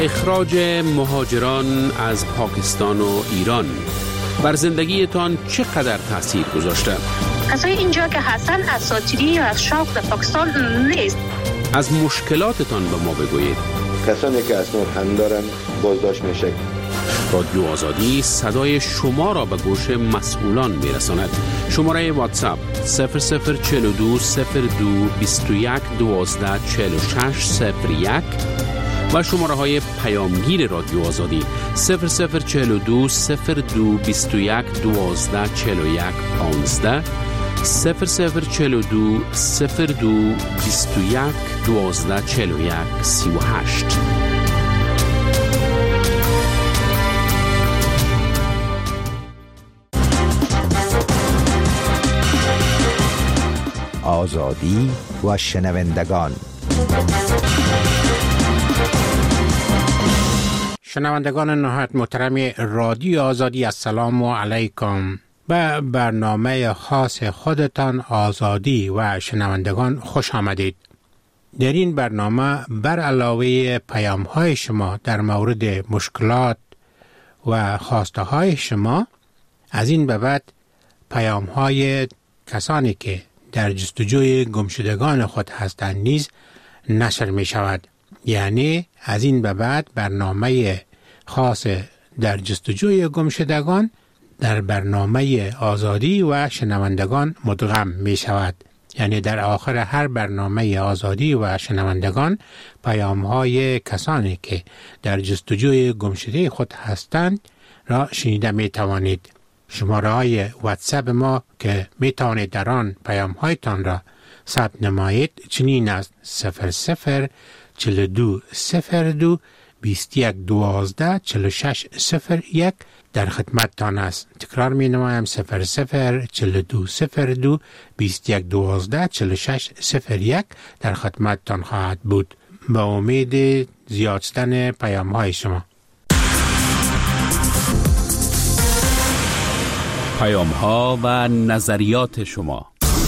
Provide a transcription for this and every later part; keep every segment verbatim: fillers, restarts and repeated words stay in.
اخراج مهاجران از پاکستان و ایران بر زندگیتان چقدر تاثیر گذاشته؟ کسای اینجا که هستن اساطیری یا از شوق در پاکستان نیست. از مشکلاتتان به ما بگویید. کسانی که اسناد هم دارن بازداشت میشه. رادیو آزادی صدای شما را به گوش مسئولان میرساند. شماره واتساپ صفر صفر چهل و دو صفر دو بیست و یک دوازده چهل و شش صفر یک و شماره های پیامگیر رادیو آزادی صفر صفر چهل و دو صفر دو بیست و یک دوازده چهل و یک پانزده صفر صفر چهل و دو صفر دو بیست و یک دوازده چهل و یک سی و هشت. آزادی و شنوندگان. شنوندگان نهایت محترم رادیو آزادی، السلام علیکم. به برنامه خاص خودتان آزادی و شنوندگان خوش آمدید. در این برنامه بر علاوه پیام های شما در مورد مشکلات و خواسته های شما، از این به بعد پیام های کسانی که در جستجوی گمشدگان خود هستند نیز نشر می شود. یعنی از این به بعد برنامه خاص در جستجوی گمشدگان در برنامه آزادی و شنوندگان مدغم می شود. یعنی در آخر هر برنامه آزادی و شنوندگان پیام های کسانی که در جستجوی گمشده خود هستند را شنیده می توانید. شماره های واتساپ ما که می توانید در آن پیام هایتان را ثبت نمایید چنین است: صفر صفر چهل و دو صفر دو بیست و یک دوازده چهل و شش صفر یک در خدمتتان است. تکرار می نمایم: صفر صفر چهل و دو صفر دو بیست و یک دوازده چهل و شش صفر یک در خدمتتان خواهد بود. با امید زیاد شدن پیام های شما. پیام ها و نظریات شما.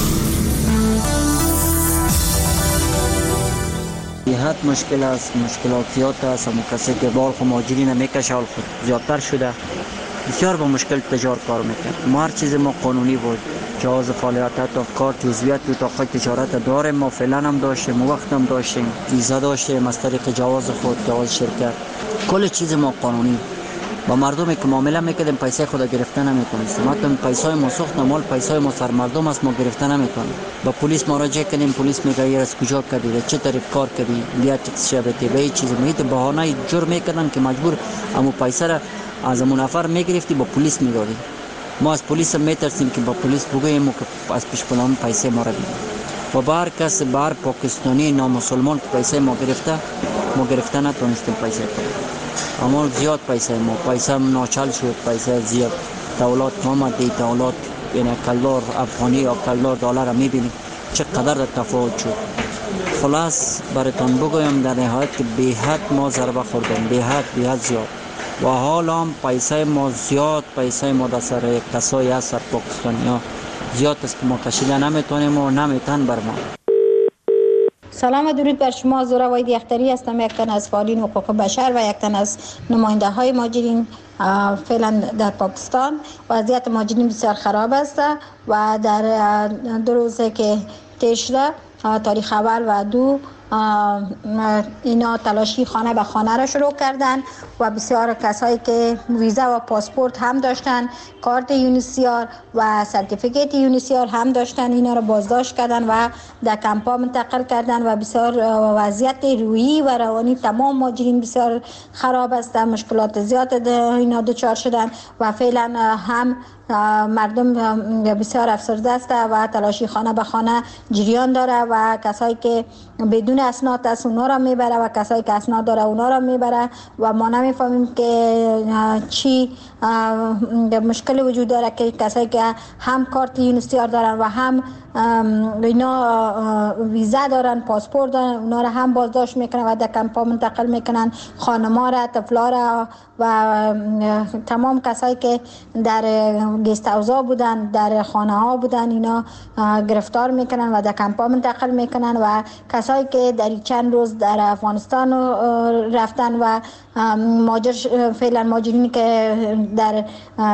حد مشکل است، مشکلات زیاد است. اما کسی که بال خود مهاجرین میکشه حال خود زیادتر شده، بسیار با مشکل تجار کار میکرد. ما هر چیز ما قانونی بود، جواز فعالیت تا کار جزویت بود تا خود تجارت داریم. ما فعلا هم داشتیم، وقت هم داشتیم، ویزا داشتیم از طریق جواز خود، جواز شرکت، کل چیز ما قانونی. با مردمی که معامله میکردیم پیسه خود گرفته نمیتونستیم. حتی پیسای ما سوخت مال پیسای ما سر مردم است، ما گرفته نمیتونیم. با پلیس مراجعه کردیم، پلیس میگه این از کجا کردی، چه طریق کار کردی، بیا تکس شبتی به چیز میت بهانه جور میکردن که مجبور امو پیسه را از امون نفر میگرفتی با پلیس میدادی. ما از پلیس میترسیم که با پلیس بگوییم که از پیش پلان پیسه ما را بدید. و بار کس بار پاکستانی نامسلمان که پیسه ما گرفته، ما گرفته نتونستیم پیسه کنیم. اما زیاد پیسه ما پیسه ناچل شد، پیسه زیاد. دولت آمد دی دولت یعنی کلدار افغانی یا کلدار دلار میبینی چقدر تفاوت شد. خلاص براتون بگویم در نهایت که به حد ما ضربه خوردیم، به حد به حد زیاد. و حالا هم پیسه ما زیاد، پیسه ما در سر کسایی هست سر پاکستانی ها زیاد است که ما کشیده نمیتونیم و نمیتون بر ما. سلام و درود بر شما. زورا واید یختری هستم، یک تن از فعالین حقوق بشر و یک تن از نماینده های مهاجرین فعلا در پاکستان. وضعیت مهاجرین بسیار خراب است و در دو روزه که طی شده، تاریخ اول و دو، اینا تلاشی خانه به خانه را شروع کردن و بسیار کسایی که ویزا و پاسپورت هم داشتن، کارت یونیسیار و سرتیفیکیت یونیسیار هم داشتن، اینا را بازداشت کردن و در کمپا منتقل کردن و بسیار وضعیت روحی و روانی تمام مهاجرین بسیار خراب است. مشکلات زیاد اینا دچار شدن و فعلا هم مردم بسیار افسرده است و تلاشی خانه به خانه جریان داره و کسایی که بدون اسناد است اونا را میبره و کسایی که اسناد داره اونا را میبره و ما نمیفهمیم که چی مشکل وجود داره که کسایی که هم کارت یونیسیار دارن و هم اینا ویزا دارن، پاسپورت دارن، اونا را هم بازداشت میکنن و در کمپا منتقل میکنن، خانما را، طفلا را و تمام کسایی که در گست هاوس‌ها بودن، در خانه ها بودن، اینا گرفتار میکنن و در کمپا منتقل میکنن و کسایی که در چند روز در افغانستان رفتن و ماجر فعلا ماجرینی که در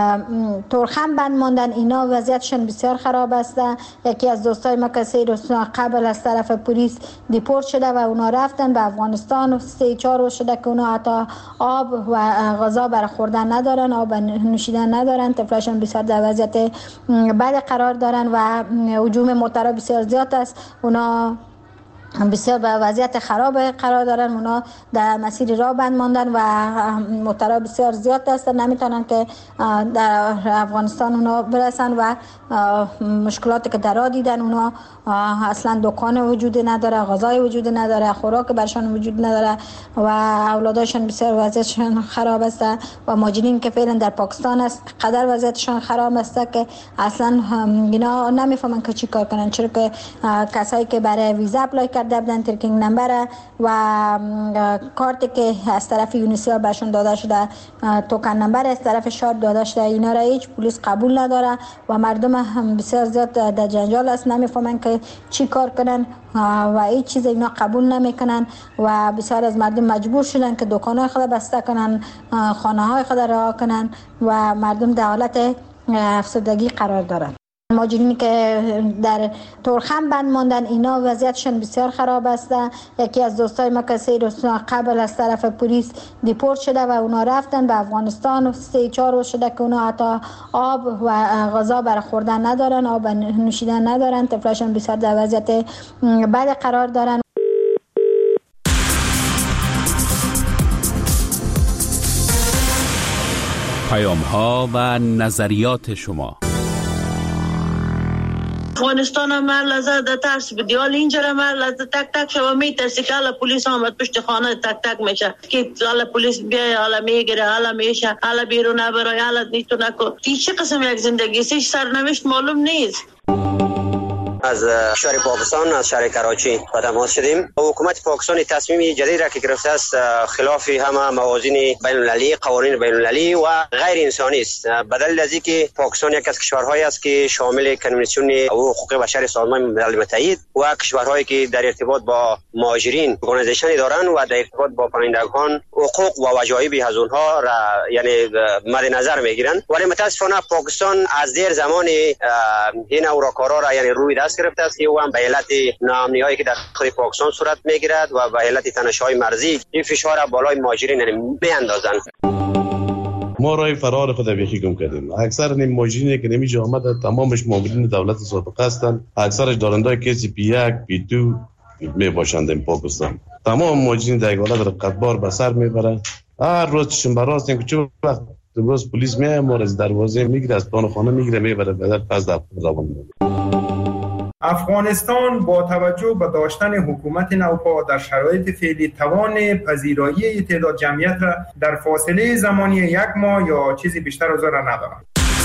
تورخم بند ماندن، اینا وضعیتشون بسیار خراب است. یکی از دوستای ما که سه روز قبل از طرف پلیس دیپورت شده و اونا رفتن به افغانستان، سه چهار روز شده که اونا حتی آب و غذا برای خوردن ندارن، آب نوشیدن ندارن، طفلاشون بسیار در وضعیت بد قرار دارن و هجوم موترها بسیار زیاد است. اونا بسیار به وضعیت خراب قرار دارن، اونا در مسیر راه بند ماندن و موترها بسیار زیاد هستن، نمیتونن که در افغانستان اونا برسن و مشکلاتی که در راه دیدن، اونا اصلا دکان وجود نداره، غذای وجود نداره، خوراک برشان وجود نداره و اولاداشون بسیار وضعیتشون خراب است و ماجرین که فعلا در پاکستان است قدر وضعیتشون خراب است که اصلا اینا نمیفهمن که چی کار کنن، چرا که کسایی که برای ویزا اپلای کرده بودن، ترکینگ نمبر و کارتی که از طرف یونیسیار بهشون داده شده، توکن نمبر از طرف شاد داده شده، اینا را هیچ پلیس قبول نداره و مردم هم بسیار زیاد در جنجال است، نمیفهمن که چی کار کنن و هیچ چیز اینا قبول نمیکنن و بسیار از مردم مجبور شدن که دکان‌های خود بسته کنن، خانه‌های خود رها کنن و مردم در حالت افسردگی قرار دارن. ماجرینی که در تورخم بند ماندن، اینا وضعیتشون بسیار خراب است. یکی از دوستای ما که سه روز قبل از طرف پلیس دیپورت شده و اونا رفتن به افغانستان، سه چهار روز شده که اونا حتی آب و غذا برای خوردن ندارن، آب نوشیدن ندارن، طفلاشون بسیار در وضعیت بد قرار دارن. پیام ها و نظریات شما. افغانستان هم هر لحظه در ترس بدی، حال اینجا هم هر لحظه تک تک شما میترسی که حالا پلیس آمد پشت خانه تک تک میشه که حالا پلیس بیای، حالا میگیره، حالا میشه، حالا بیرون نبرای، حالا نیتو نکن. این چه قسم یک زندگی است؟ سرنوشت معلوم نیست. از شهر پاکستان، از شهر کراچی با تماس شدیم. حکومت پاکستان تصمیم جدید را که گرفته است خلاف همه موازین بین المللی، قوانین بین المللی و غیر انسانی است. به دلیل از اینکه پاکستان یک از کشورهایی است که شامل کنوانسیون حقوق بشر سازمان ملل متحد و کشورهایی که در ارتباط با مهاجرین ارگانیزیشن دارند و در ارتباط با پناهندگان حقوق و وجایب از اونها را یعنی مد نظر میگیرند، ولی متاسفانه پاکستان از دیر زمان این اوراکارا را یعنی روی دست گرفته است که او هم به علت ناامنی‌هایی که در خود پاکستان صورت میگیرد و به علت تنش‌های مرزی این فشار را بالای مهاجرین بیاندازند. ما راه فرار خود بیخی گم کردیم. اکثر نیم مهاجرینی که نمیجا آمده تمامش مامورین دولت سابقه هستند، اکثرش دارندای کسی پی یک پی دو می باشند در پاکستان. تمام مهاجرین در حالت رقتبار به سر میبرند. هر روز چشم براست که چه وقت روز پلیس میاد ما از دروازه میگیره، از پان خانه میگیره میبره بعد پس در روان میبره. افغانستان با توجه به داشتن حکومت نوپا در شرایط فعلی توان پذیرایی تعداد جمعیت را در فاصله زمانی یک ماه یا چیزی بیشتر از آن را ندارد.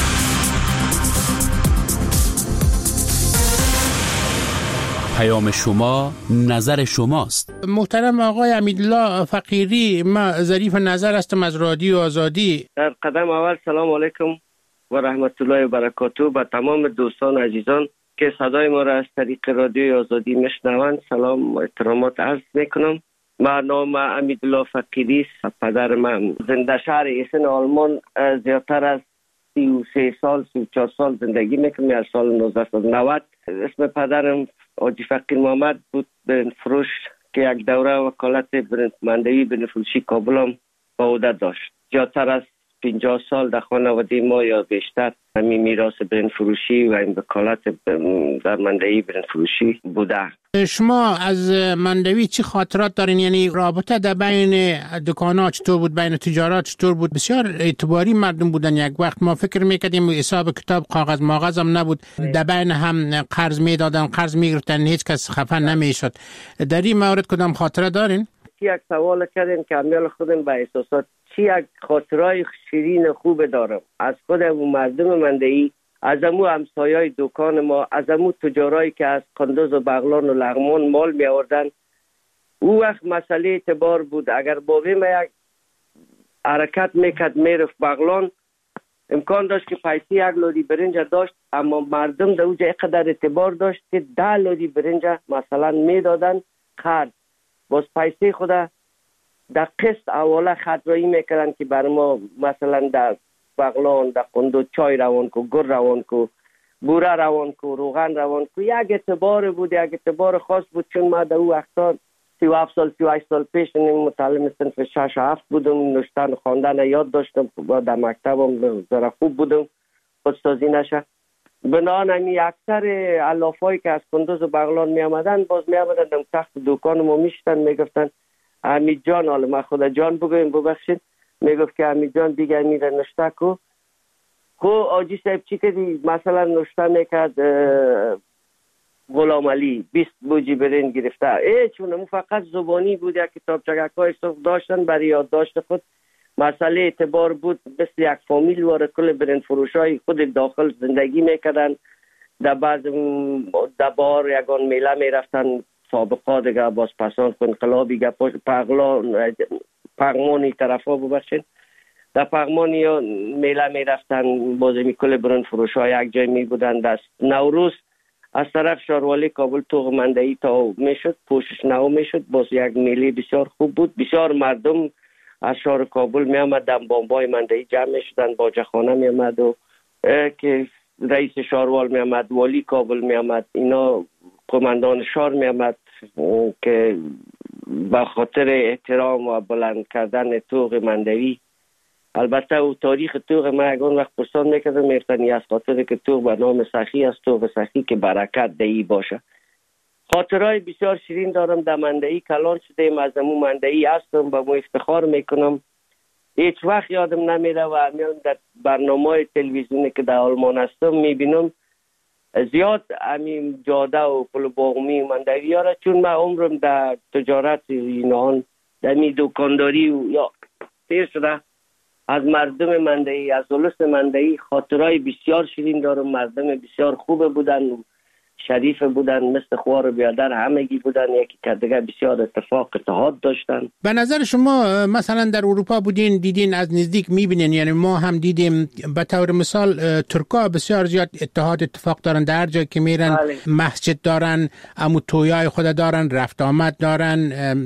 پیام شما، نظر شماست. محترم آقای امیدالله فقیری، ما ظریف نظر هستم از رادیو آزادی. در قدم اول سلام علیکم و رحمت الله و برکاته به تمام دوستان عزیزان که صدای ما را از طریق رادیو آزادی میشنوند سلام و احترامات عرض میکنم. من نام امیدالله فقیری است. پدر من زنده شهر ایسن آلمان زیادتر از سی و سه سال سی و چهار سال زندگی میکنم. از سال نوزده و نود اسم پدرم حاجی فقیر محمد بود برنج فروش که یک دوره وکالت برنجمندگی برنجفروشی کابل هم با عهده داشت. زیادتر از پنجاه سال در خانواده ما یا بیشتر همین میراث برنج فروشی و این وکالت در مندوی برنج فروشی بوده. شما از مندوی چی خاطرات دارین؟ یعنی رابطه در بین دکان‌ها چطور بود، بین تجارت چطور بود؟ بسیار اعتباری مردم بودن. یک وقت ما فکر میکردیم حساب کتاب کاغذ ماغذ هم نبود، در بین هم قرض میدادن، قرض میگرفتن، هیچ کس خفه نمیشد. در این مورد کدام خاطره دارین؟ یک سوال کردین که امیال خودم به احساسات چی یک خاطرهای شیرین خوب دارم از خود و مردم مندهی، از امو همسایای دکان ما، از امو تجارایی که از قندوز و بغلان و لغمان مال می آوردن. او وقت مسئله اعتبار بود. اگر بابی ما یک حرکت میکرد میرفت بغلان، امکان داشت که پیسی یک لودی برنج داشت، اما مردم در اوجه اقدر اعتبار داشت که ده لودی برنج مثلا میدادن خرد، باز پیسی خود در قسط اوله خطرایی میکردن که بر ما مثلا در بغلان در قندو چای روان کو، گر روان کو، بوره روان کو، روغن روان کو. یک اعتبار بود، یک اعتبار خاص بود. چون ما در او وقتا سی و هفت سال سی و هشت سال پیش متعلم صنف شش و هفت بودم، نوشتن و خواندن یاد داشتم، در مکتبم ذره خوب بودم، خودسازی نشه. بنابراین اکثر علافایی که از قندوز و بغلان می آمدن باز می آمدن در تخت دکان ما میشتن، میگفتن حمید جان، حالا ما خدا جان بگویم ببخشید، میگفت که حمید جان دیگه میره نشته کو. خو آجی صاحب چی کردی؟ مثلا نشته میکرد غلام علی بیست بوجی برنج گرفته. ای چون مو فقط زبانی بود، یک کتاب چگکای صف داشتن برای یادداشت خود. مسئله اعتبار بود، مثل یک فامیل واره کل برنج فروشای خود داخل زندگی میکردن. در بعض در بار یگان میله میرفتن، سابقا دیگه باز پسان انقلابی گه پغلان پغمانی طرفا ببخشین، در پغمانی یا میله میرفتن، باز می کل برنج فروشای یک جای می بودن. دست نوروز از طرف شاروالی کابل توغ مندهی تا میشد، پوشش نو میشد، باز یک میله بسیار خوب بود. بسیار مردم از شهر کابل می آمدن، بامبای مندهی جمع می شدن، باجخانه می آمد و که رئیس شاروال می آمد، والی کابل می آمد، اینا قماندان شهر می آمد که با خاطر احترام و بلند کردن توغ مندهی. البته او تاریخ توغ ما اگران وقت پرسان میکردم میفتنی از خاطر که توغ به نام سخی است، توغ سخی که برکت دهی باشه. خاطرهای بسیار شیرین دارم. در مندهی کلان شدیم، از امو مندهی هستم، با مو افتخار میکنم. هیچ وقت یادم نمیره و همیان در برنامه تلویزیونی که در آلمان هستم میبینم زیاد همین جاده و پل باغمی مندهی هاره، چون من عمرم در تجارت اینان در می دکانداری و یا تیر شده. از مردم مندهی، از اولس مندهی خاطرهای بسیار شیرین دارم. مردم بسیار خوب بودن، شریف بودن، مثل خوار بیادر همگی بودن، یکی که دیگه بسیار اتفاق اتحاد داشتن. به نظر شما مثلا در اروپا بودین، دیدین از نزدیک میبینین، یعنی ما هم دیدیم به طور مثال ترکا بسیار زیاد اتحاد اتفاق دارن، در جایی که میرن بله. مسجد دارن، امو تویای خود دارن، رفت آمد دارن،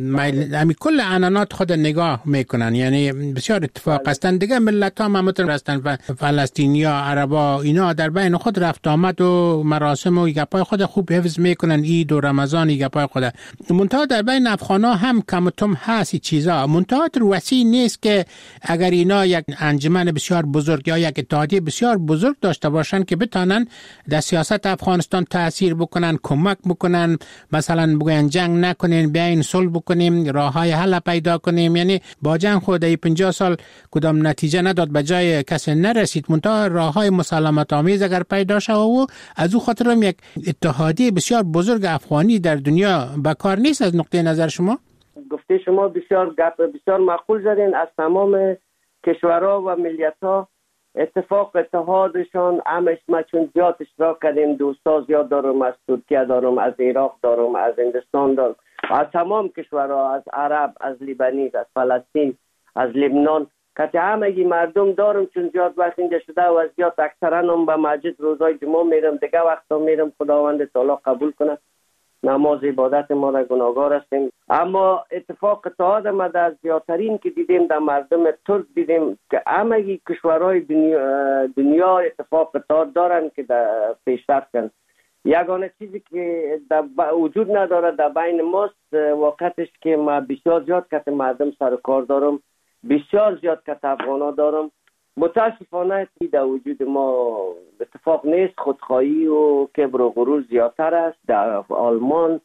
همین کل عنعنات خود نگاه میکنن، یعنی بسیار اتفاق بله. هستن. دیگه ملت ها همتون هستن و فلسطینی ها، عربا، اینا در بین خود رفت آمد و مراسم و گپای خود خوب حفظ میکنن، عید و رمضان گپای خود. منتها در بین افغانا هم کمتم هست چیزا، منتها رو وسیع نیست که اگر اینا یک انجمن بسیار بزرگ یا یک اتحادیه بسیار بزرگ داشته باشن که بتانن در سیاست افغانستان تاثیر بکنن، کمک بکنن، مثلا بگن جنگ نکنین، بیاین صلح بکنیم، راههای حل پیدا کنیم. یعنی با جنگ خود ای پنجاه سال کدام نتیجه نداد، به جای کسی نرسید، منتها راههای مسالمت آمیز اگر پیدا شود و از او خاطر هم یک اتحادیه بسیار بزرگ افغانی در دنیا بکار نیست. از نقطه نظر شما؟ گفته شما بسیار گپ بسیار معقول زدین. از تمام کشورها و ملیت‌ها اتفاق اتحادشان همش ما چون زیاد اشتراک کردیم، دوستا زیاد دارم، از ترکیه دارم، از عراق دارم، از هندوستان دارم، از تمام کشورها، از عرب، از لیبنی، از فلسطین، از لبنان، که همگی مردم دارم. چون زیاد وقت اینجا شده و زیاد اکثرا هم به مسجد روزای جمعه میرم، دیگه وقتا میرم، خداوند تعالی قبول کنه نماز عبادت ما را گناهگار هستیم. اما اتفاق اتحاد ما در زیادترین که دیدیم در مردم ترک دیدیم که همگی کشورهای دنیا, دنیا اتفاق اتحاد دارن که در پیشرفت کنن. یگانه چیزی که در وجود نداره در بین ماست وقتش که ما بسیار زیاد کت مردم سر کار دارم، بسیار زیاد کت افغانا دارم. متاسفانه در وجود ما اتفاق نیست، خودخواهی و کبر و غرور زیادتر است. در آلمان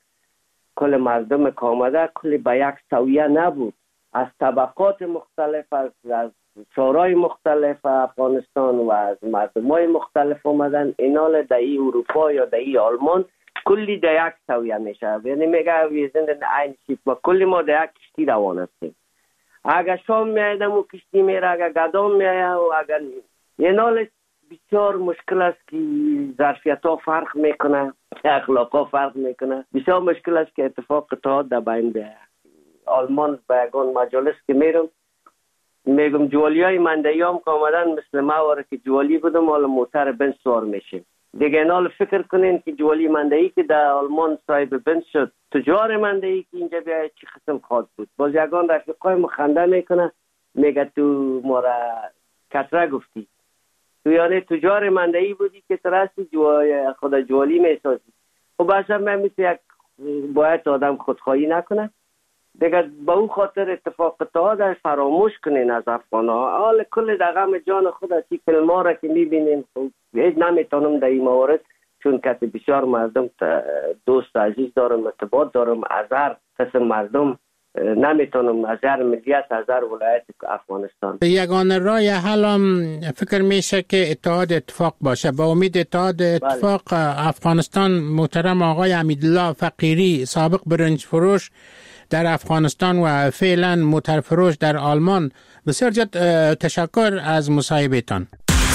کل مردم که آمده کل به یک سویه نبود، از طبقات مختلف، از, از شورای مختلف افغانستان و از مردمای مختلف آمدن. اینال در ای اروپا یا در ای آلمان کلی در یک سویه میشه، یعنی میگه ویزن این شیپ و کلی ما در یک کشتی روان هستیم. اگر شام میایدم و کشتی میره، اگر گدام میاید و اگر این حال بسیار مشکل است که ظرفیت ها فرق میکنه، اخلاق ها فرق میکنه. بسیار مشکل است که اتفاق اتحاد در بین بیاید. آلمان به یگان مجالس که میرم میگم جوالی های مندهی هم که آمدن مثل ما واره که جوالی بودم حالا موتر بنز سوار میشه. دیگه این حال فکر کنین که جوالی مندهی که در آلمان صاحب بنز شد، تجار مندهی که اینجا بیاید چی قسم خواهد بود. باز یگان رفیقای مخنده میکنه میگه تو ما را کتره گفتی، تو یعنی تجار مندهی بودی که ترستی جوای خدا جوالی میسازی. خب اصلا من مثل یک باید آدم خودخواهی نکنه دیگه. با او خاطر اتفاق اتحاد فراموش کنین از افغان ها. حال کل دغم جان خود از این کلمه را که میبینین هیچ نمیتونم در این موارد، چون کسی بسیار مردم دوست عزیز دارم، ارتباط دارم، از هر قسم مردم نمیتونم، از هر ملیت، از هر ولایت افغانستان. یگانه راه حل هم فکر میشه که اتحاد اتفاق باشه. با امید اتحاد اتفاق بله. افغانستان محترم آقای حمیدالله فقیری، سابق برنج فروش در افغانستان و فعلا موتر فروش در آلمان، بسیار زیاد تشکر از مصاحبهتان.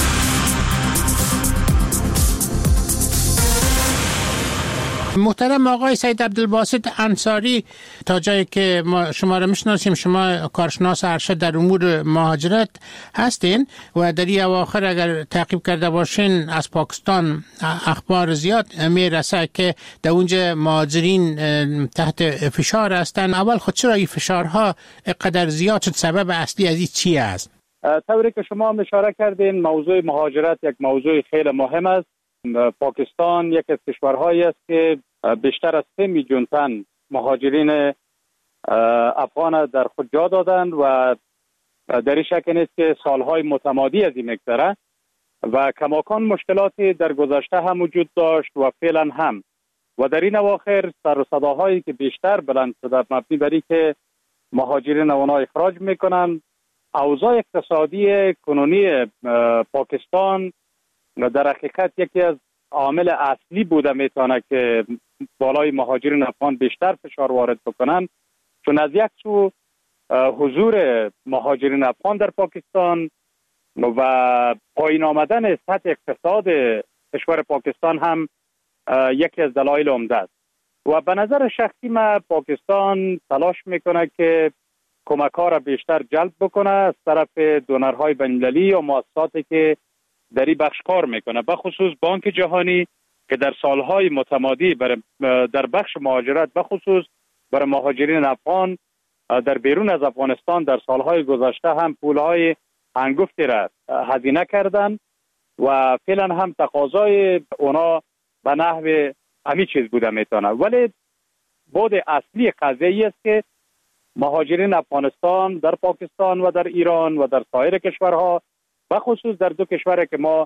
محترم آقای سید عبدالباسط انصاری، تا جایی که ما شما را میشناسیم شما کارشناس ارشد در امور مهاجرت هستین و در این اواخر اگر تعقیب کرده باشین از پاکستان اخبار زیاد میرسه که در اونجا مهاجرین تحت فشار هستن. اول خود چرا این فشارها قدر زیاد شد؟ سبب اصلی از این چی است؟ طوری که شما اشاره کردین موضوع مهاجرت یک موضوع خیلی مهم است. پاکستان یک از کشورهایی است که بیشتر از سه میلیون تن مهاجرین افغان در خود جا دادند و در این شک نیست که سالهای متمادی از این مگذره و کماکان مشکلاتی در گذشته هم وجود داشت و فعلا هم و در این اواخر سر و صداهایی که بیشتر بلند شده مبنی بر اینکه مهاجرین اونا اخراج میکنن. اوضاع اقتصادی کنونی پاکستان در حقیقت یکی از عامل اصلی بوده میتونه که بالای مهاجرین افغان بیشتر فشار وارد بکنن، چون از یک سو حضور مهاجرین افغان در پاکستان و پایین آمدن سطح اقتصاد کشور پاکستان هم یکی از دلایل عمده است و به نظر شخصی من پاکستان تلاش میکنه که کمک‌ها را بیشتر جلب بکنه از طرف دونرهای بین‌المللی و مؤسساتی که در این بخش کار میکنه، به خصوص بانک جهانی که در سالهای متمادی در بخش مهاجرت به خصوص برای مهاجرین افغان در بیرون از افغانستان در سالهای گذشته هم پولهای هنگفتی را هزینه کردن و فعلا هم تقاضای اونا به نحو همین چیز بوده میتونه. ولی بود اصلی قضیه است که مهاجرین افغانستان در پاکستان و در ایران و در سایر کشورها و خصوص در دو کشوری که ما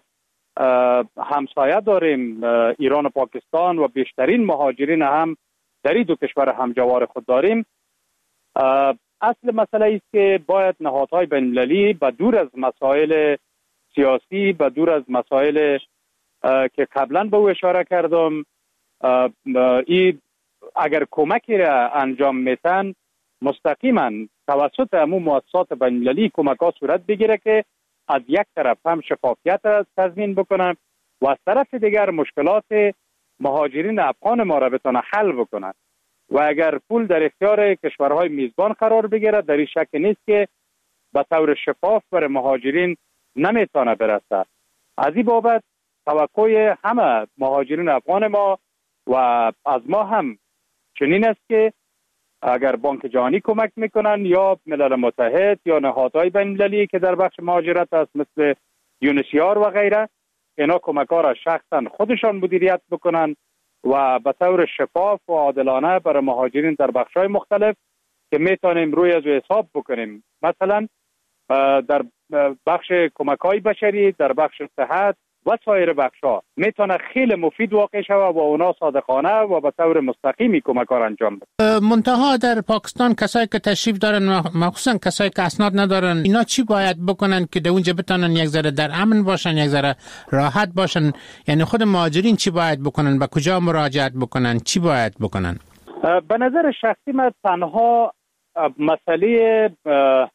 همسایه داریم ایران و پاکستان و بیشترین مهاجرین هم در این دو کشور همجوار خود داریم، اصل مسئله است که باید نهادهای بین‌المللی به دور از مسائل سیاسی، به دور از مسائل که قبلا به او اشاره کردم، ای اگر کمکی را انجام میتن مستقیما توسط همون مؤسسات بین‌المللی کمک ها صورت بگیره که از یک طرف هم شفافیت را تضمین بکنن و از طرف دیگر مشکلات مهاجرین افغان ما را بتونه حل بکنن و اگر پول در اختیار کشورهای میزبان قرار بگیره در این شک نیست که به طور شفاف برای مهاجرین نمیتونه برسه. از این بابت توقع همه مهاجرین افغان ما و از ما هم چنین است که اگر بانک جهانی کمک میکنن یا ملل متحد یا نهادهای بین‌المللی که در بخش مهاجرت است مثل یونسیار و غیره، اینا کمک‌ها را شخصا خودشان مدیریت بکنن و به طور شفاف و عادلانه برای مهاجرین در بخش‌های مختلف که میتونیم روی از حساب بکنیم، مثلا در بخش کمک‌های بشری، در بخش صحت و سایر بخش‌ها میتونه خیلی مفید واقع شود و اونا صادقانه و به طور مستقیمی کمک را انجام بده. منتها در پاکستان کسایی که تشریف دارن، مخصوصا کسایی که اسناد ندارن، اینا چی باید بکنن که در اونجا بتونن یک ذره در امن باشن، یک ذره راحت باشن؟ یعنی خود مهاجرین چی باید بکنن؟ به کجا مراجعت بکنن؟ چی باید بکنن؟ به نظر شخصی من تنها مسئله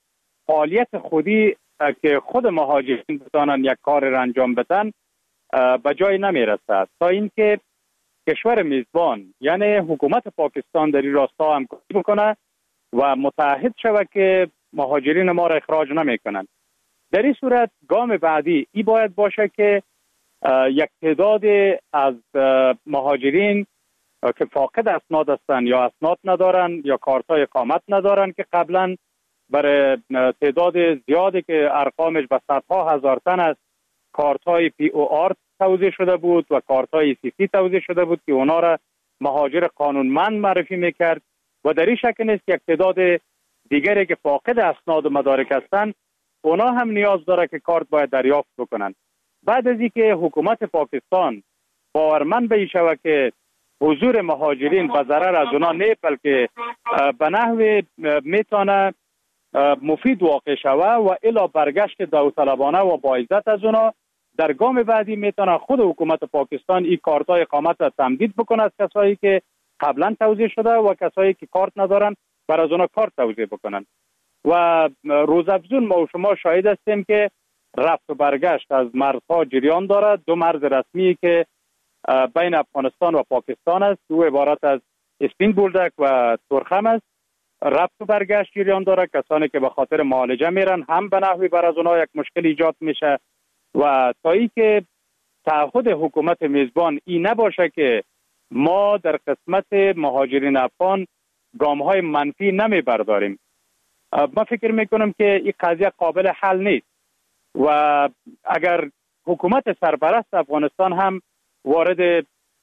فعالیت خودی که خود مهاجرین بتانن یک کار را انجام بدن به جای نمی رسد، تا اینکه کشور میزبان یعنی حکومت پاکستان در این راستا همکاری بکنه و متعهد شود که مهاجرین ما را اخراج نمی کنند. در این صورت گام بعدی ای باید باشه که یک تعداد از مهاجرین که فاقد اسناد هستند یا اسناد ندارن یا کارتای اقامت ندارن که قبلا برای تعداد زیادی که ارقامش به صدها هزار تن است کارتای پی او آر توزیع شده بود و کارتای سی سی توزیع شده بود که اونا را مهاجر قانونمند معرفی میکرد و در این شکل نیست یک تعداد دیگری که فاقد اسناد و مدارک هستند اونا هم نیاز داره که کارت باید دریافت بکنن. بعد از اینکه حکومت پاکستان باورمند به شود که حضور مهاجرین به ضرر از اونا نه بلکه به نحو میتونه مفید واقع شوه و الی برگشت داوطلبانه و با عزت از اونا، در گام بعدی میتونه خود حکومت پاکستان این کارتای اقامت را تمدید بکنه از کسایی که قبلا توزیع شده و کسایی که کارت ندارن بر از اونا کارت توزیع بکنن. و روزافزون ما و شما شاهد هستیم که رفت و برگشت از مرزها جریان دارد. دو مرز رسمی که بین افغانستان و پاکستان است، دو عبارت از اسپین بولدک و تورخم است، رفت و برگشت جریان دارد. کسانی که به خاطر معالجه میرن هم به نحوی بر از اونها یک مشکل ایجاد میشه و تا ای که تعهد حکومت میزبان این نباشه که ما در قسمت مهاجرین افغان گام های منفی نمی برداریم، من فکر میکنم که این قضیه قابل حل نیست و اگر حکومت سرپرست افغانستان هم وارد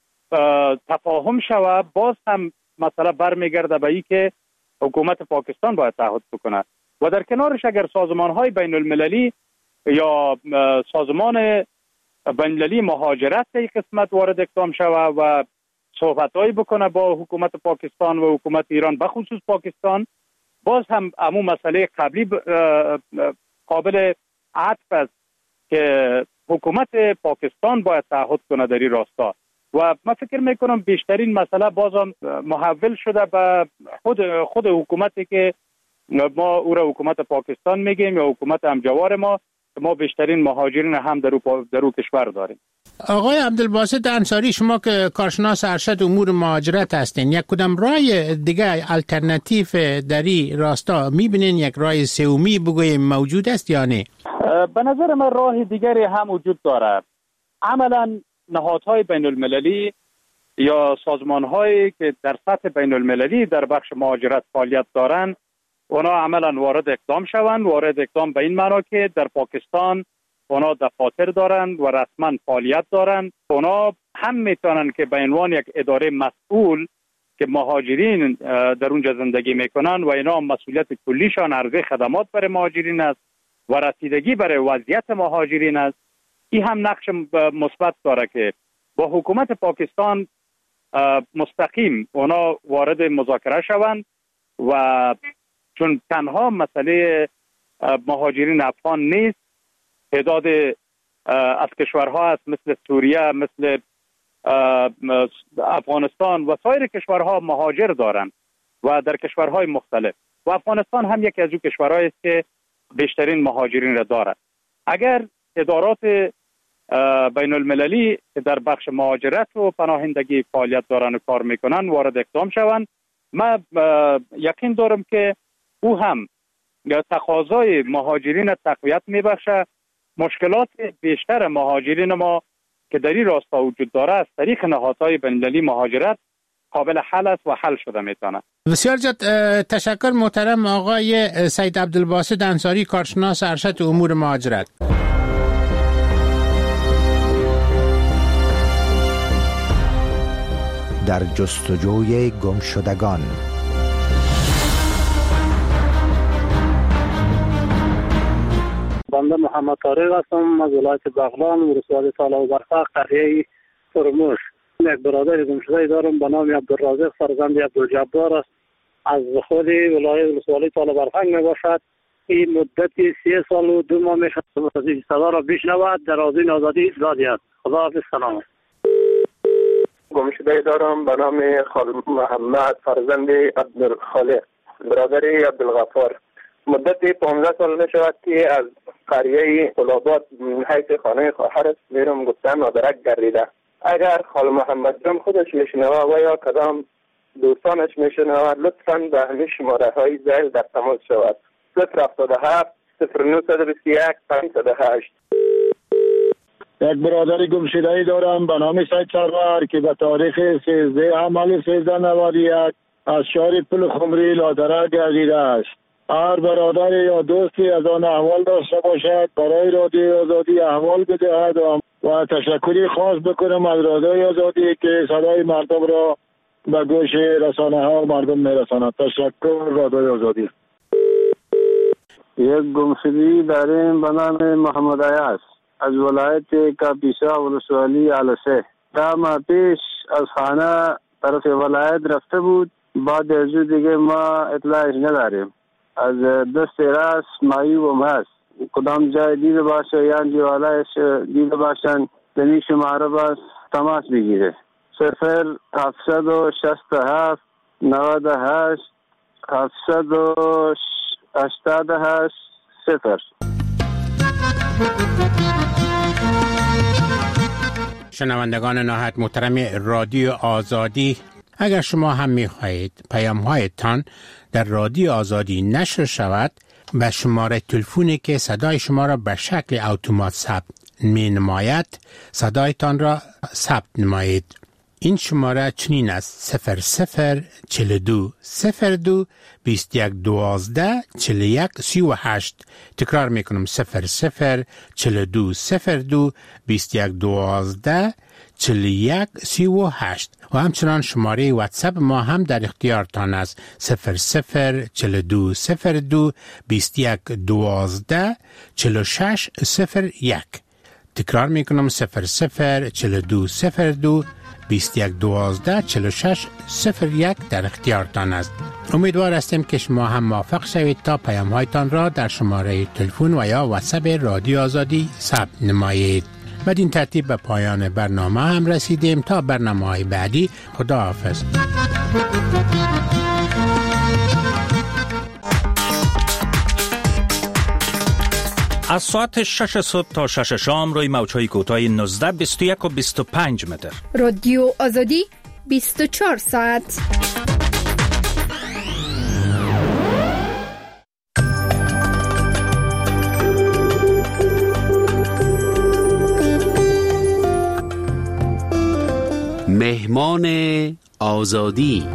تفاهم شود باز هم مسئله برمیگرده به این که حکومت پاکستان باید تعهد بکنه و در کنارش اگر سازمان های بین المللی یا سازمان بین المللی مهاجرت در این قسمت وارد اقدام شود و صحبت هایی بکنه با حکومت پاکستان و حکومت ایران به خصوص پاکستان، باز هم امو مسئله قبلی قابل عطف است که حکومت پاکستان باید تعهد کنه در این راستا و من فکر میکنم بیشترین مسئله بازم محول شده به خود خود حکومتی که ما او را حکومت پاکستان میگیم یا حکومت همجوار ما، ما بیشترین مهاجرین هم در در او کشور داریم. آقای عبدالباسط انصاری، شما که کارشناس ارشد امور مهاجرت هستین، یک کدام راه دیگه الटरनेटिव در این راستا میبینین؟ یک راه سومی بگویم موجود است یا نه؟ به نظر من راه دیگری هم وجود دارد. عملا نهادهای بین المللی یا سازمانهایی که در سطح بین المللی در بخش مهاجرت فعالیت دارند اونا عملا وارد اقدام شوند. وارد اقدام به این معنا که در پاکستان اونا دفاتر دارند و رسما فعالیت دارند. اونا هم میتونن که به عنوان یک اداره مسئول که مهاجرین در اونجا زندگی میکنن و اینا مسئولیت کلیشان عرضه خدمات برای مهاجرین است و رسیدگی برای وضعیت مهاجرین است، این هم نقش مثبت داره که با حکومت پاکستان مستقیم اونا وارد مذاکره شوند و چون تنها مسئله مهاجرین افغان نیست، تعداد از کشورها هست مثل سوریه، مثل افغانستان و سایر کشورها مهاجر دارند و در کشورهای مختلف و افغانستان هم یکی از اون کشورهایی است که بیشترین مهاجرین را دارد. اگر ادارات بین المللی که در بخش مهاجرت و پناهندگی فعالیت دارن و کار میکنن وارد اقدام شوند، من یقین دارم که او هم تقاضای مهاجرین تقویت میبخشه. مشکلات بیشتر مهاجرین ما که در این راستا وجود داره از طریق نهادهای بین المللی مهاجرت قابل حل است و حل شده میتونه. بسیار زیاد تشکر محترم آقای سید عبدالباسط انصاری، کارشناس ارشد امور مهاجرت. در جستجوی گمشدگان. بنده محمد طارق هستم از ولایت بغلان، ولسوالی تالا و برفق، قریه فرموش. یک برادر گمشده دارم به نام عبدالرازق فرزند عبدالجبار است، از خود ولایت ولسوالی تالا و برفق می باشد. این مدت سه سال و دو ماه می شود صدا را بشنود. در آذین آزادی دادی است. خدا حافظ. سلام. گمشده دارم به نام خالد محمد فرزند عبدالخالق، برادر عبدالغفار. مدت پانزده سال می شود که از قریه قلابات حیث خانه خواهرش میرم گفتم مادرک گردیده. اگر خال محمد جان خودش میشنوه و یا کدام دوستانش میشنوه لطفاً به همین شماره های زیل در تماس شود. صفر هفتاد و هفت صفر نهصد و بیست و یک پانصد و هشت. یک برادر گمشده‌ای دارم به نام سید سرور که به تاریخ سیزده حمل سیزده نود و یک از شهر پل خمری لادره گردیده است. هر برادر یا دوستی از آن احوال داشته باشد برای رادیوی آزادی احوال بدهد و تشکری خاص بکنم از رادیوی آزادی که صدای مردم را به گوش رسانه ها و مردم میرساند. تشکر رادیوی آزادی. یک گمشدگی داریم به نام محمد عیاض از ولایت کاپیسا ولسوالی علسه. ده ماه پیش از خانه طرف ولایت رفته بود. بعد از دیگه ما اطلاعش نداریم. از دست راست مایوب هست. کدام جای دیده باشه یا جوالایش دیده باشن دنی شماره باز تماس بگیره. صفر هفتصد و شست و هفت نود و هشت هفتصد و هشتاد و هشت صفر. شنوندگان نهایت محترم رادیو آزادی، اگر شما هم می خواهید پیام هایتان در رادیو آزادی نشر شود، به شماره تلفنی که صدای شما را به شکل اتومات ثبت می نماید صدایتان را ثبت نمایید. این شماره چنین است: صفر صفر چهل و دو صفر دو بیست و یک دوازده چهل و یک سی و هشت. تکرار میکنم: صفر صفر چهل و دو صفر دو بیست و یک دوازده چهل و یک سی و هشت. و همچنان شماره واتساپ ما هم در اختیارتان است: صفر صفر چهل و دو صفر دو بیست و یک دوازده چهل و شش صفر یک. تکرار میکنم: صفر صفر چهل و دو صفر دو بیست و یک دوازده چهل و شش صفر یک در اختیارتان است. امیدوار هستیم که شما هم موفق شوید تا پیام هایتان را در شماره تلفن و یا واتساپ رادیو آزادی ثبت نمایید. بدین ترتیب به پایان برنامه هم رسیدیم. تا برنامه های بعدی، خدا حافظ. از ساعت شش صبح تا شش شام روی موج‌های کوتاه نوزده بیست و یک و بیست و پنج متر. رادیو آزادی بیست و چهار ساعت. مهمان آزادی.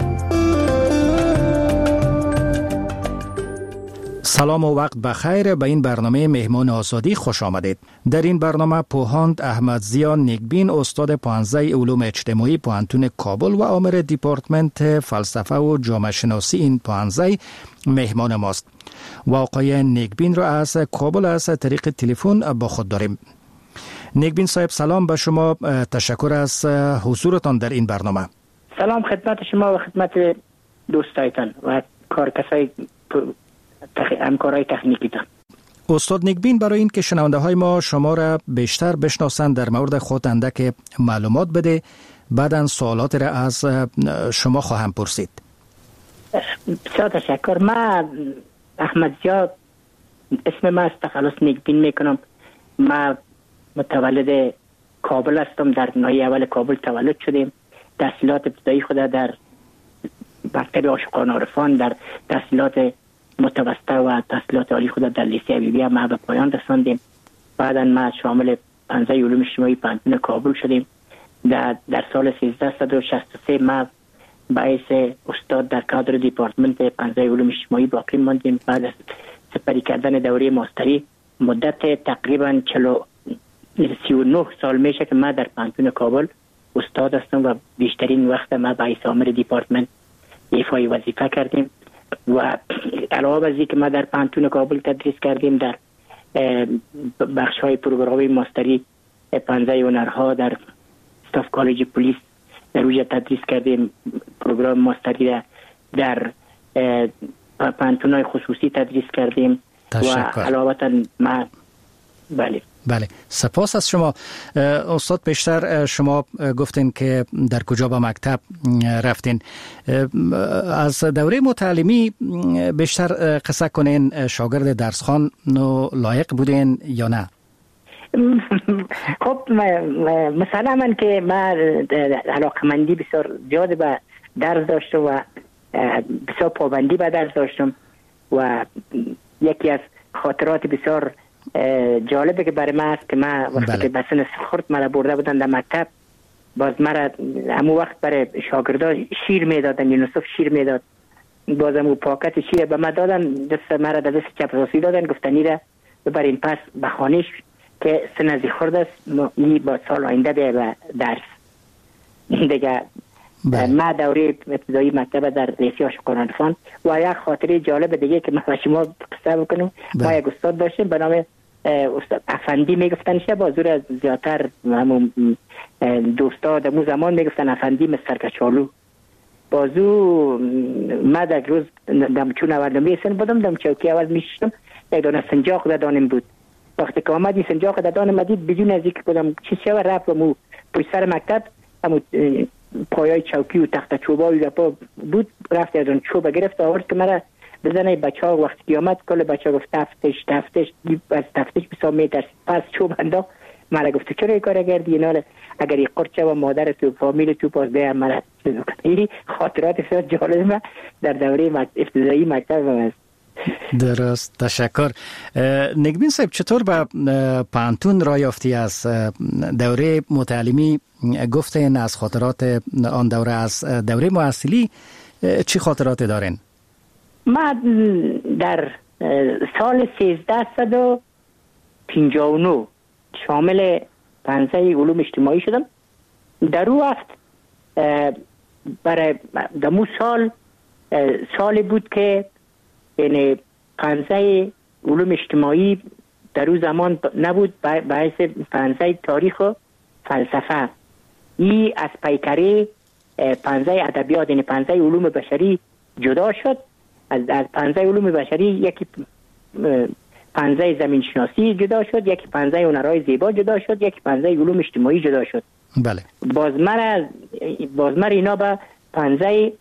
سلام و وقت بخیر. به این برنامه مهمان آزادی خوش آمدید. در این برنامه پوهاند احمد ضیا نیکبین، استاد پانزده علوم اجتماعی پوهنتون کابل و آمر دیپارتمنت فلسفه و جامعه شناسی این پانزده مهمان ماست. و آقای نیکبین را از کابل از طریق تلفن با خود داریم. نیکبین صاحب سلام به شما، تشکر از حضورتان در این برنامه. سلام خدمت شما و خدمت دوستایتان و کارکسای تخ... همکارای تکنیکیتان. استاد نیکبین، برای این که شنونده های ما شما را بیشتر بشناسند در مورد خود اندک معلومات بده، بعداً سوالات را از شما خواهم پرسید. بسیار تشکر. من احمد ضیا اسم من است، تخلص نیکبین میکنم. من متولد کابل هستم، در ناحیه اول کابل تولد شدیم. تحصیلات ابتدایی خود در مکتب عاشقان عارفان، در تحصیلات متوسطه و تحصیلات عالی خود در لیسه حبیبیه ما به پایان رساندیم. بعدا ما شامل پانزده علوم اجتماعی پوهنتون کابل شدیم. در در سال سیزده و شصت و سه ما باعث استاد در کادر دیپارتمنت پانزده علوم اجتماعی باقی ماندیم. بعد از سپری کردن دوره ماستری مدت تقریبا سی و نه سال میشه که ما در پوهنتون کابل استاد هستم و بیشترین وقت ما باعث آمر دیپارتمنت ایفای وظیفه کردیم. و علاوه از اینکه ما در پوهنتون کابل تدریس کردیم، در بخش های پروگرام ماستری پانزده هنرها در استاف کالج پلیس در اوجه تدریس کردیم. پروگرام ماستری در پوهنتون های خصوصی تدریس کردیم. تشکر. و علاوه ما بله بله، سپاس از شما استاد. پیشتر شما گفتین که در کجا به مکتب رفتین. از دوره متعلمی بیشتر قصه کنین، شاگرد درسخوان لایق بودین یا نه؟ خب مثلا من که من علاقمندی بسیار زیاد به درس داشتم و بسیار پابندی به درس داشتم و یکی از خاطرات بسیار جالبه که برای من است که من وقتی بله. که به سن خرد مرا برده بودن در مکتب، باز مرا همون وقت برای شاگردا شیر میدادن، یونسف شیر میداد، باز همون پاکت شیر به من دادن، دست مرا در دست چپ راستی دادن، گفتن ایره ببرین پس به خانهش که سن از خرد است، این با سال آینده بیا به درس دیگه. من دوره ابتدایی مکتب در لیسه عاشقان و یک خاطره جالب دیگه که من شما قصه بکنم. ما یک استاد داشتیم به نام استاد افندی میگفتنش، با زور از زیادتر همون دوستا دمو زمان میگفتن افندی مستر کچالو. بازو من در روز دم چون اول میسن بودم، دم چوکی اول میشتم، یک دانه سنجاق در دانم بود. وقتی که آمدی سنجاق در دانم دید، بدون از اینکه بودم چی شو رفت و مو پشت سر مکتب همون پایای چوکی و تخت چوبایی گپا بود، رفت از اون چوب گرفت آورد که مرا بزنه. بچه ها وقتی که آمد کل بچه ها گفت تفتش تفتش از تفتش بسا میترس، پس چوب انداخت. مرا گفت چرا این کار کردی؟ اینا اگر این قرچه و مادر تو فامیل تو پاس بیا مرا این خاطرات بسیار جالب در دوره ابتدایی مکتب است. درست، تشکر. نگبین صاحب، چطور به پانتون را یافتی؟ از دوره متعلمی گفتین، از خاطرات آن دوره، از دوره محصلی چی خاطرات دارین؟ من در سال سیزده و پنجاه و نه شامل پنزه علوم اجتماعی شدم. در او وقت برای دمو سال سالی بود که یعنی پنزه علوم اجتماعی در او زمان نبود، باعث پنزه تاریخ و فلسفه. ای از پیکره پنزه ادبیات یعنی پنزه علوم بشری جدا شد. از از پنزه علوم بشری یکی پنزه زمین شناسی جدا شد، یکی پنزه هنرهای زیبا جدا شد، یکی پنزه علوم اجتماعی جدا شد. بله. باز من باز من اینا به پنزه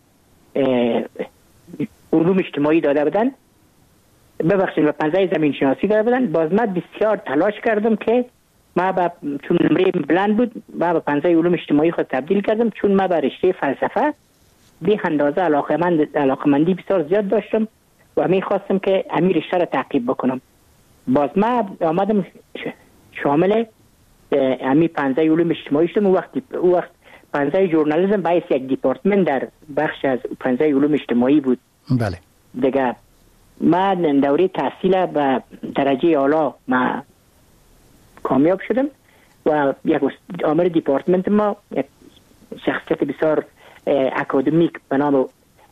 علوم اجتماعی داده بودن، ببخشید به پنزه زمین شناسی داده بودن. باز من بسیار تلاش کردم که ما با چون نمره بلند بود ما به پنزه علوم اجتماعی خود تبدیل کردم، چون ما به رشته فلسفه به اندازه علاقمند علاقمندی بسیار زیاد داشتم و می خواستم که همین رشته را تعقیب بکنم. باز ما آمدم شامل همین پنزه علوم اجتماعی شدم. او وقت او وقت پنزه ژورنالیسم باعث یک دیپارتمنت در بخش از پنزه علوم اجتماعی بود. بله. دیگه ما دوره تحصیل به درجه اعلی ما کامیاب شدم و یک آمر دیپارتمنت ما یک شخصیت بسیار اکادمیک به نام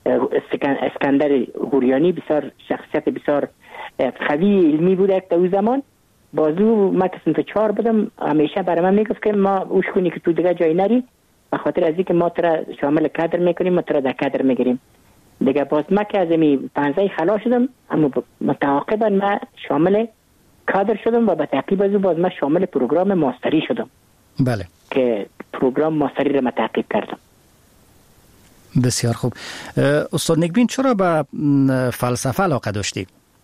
اسکندر غوریانی، بسیار شخصیت بسیار قوی علمی بود در اون زمان. بازو ما که صنف چهار بودم، همیشه برای من میگفت که ما اوش کنی که تو دیگه جای نری، به خاطر از اینکه ما ترا شامل کادر میکنیم، ما ترا در کادر میگیریم دیگه. باز ما که از این پنزه خلاص شدم، اما متعاقبا ما شامل کادر شدم و به تعقیب از باز ما شامل پروگرام ماستری شدم. بله. که پروگرام ماستری رو متعقیب کردم. بسیار خوب. استاد نگبین، چرا به فلسفه علاقه داشتی؟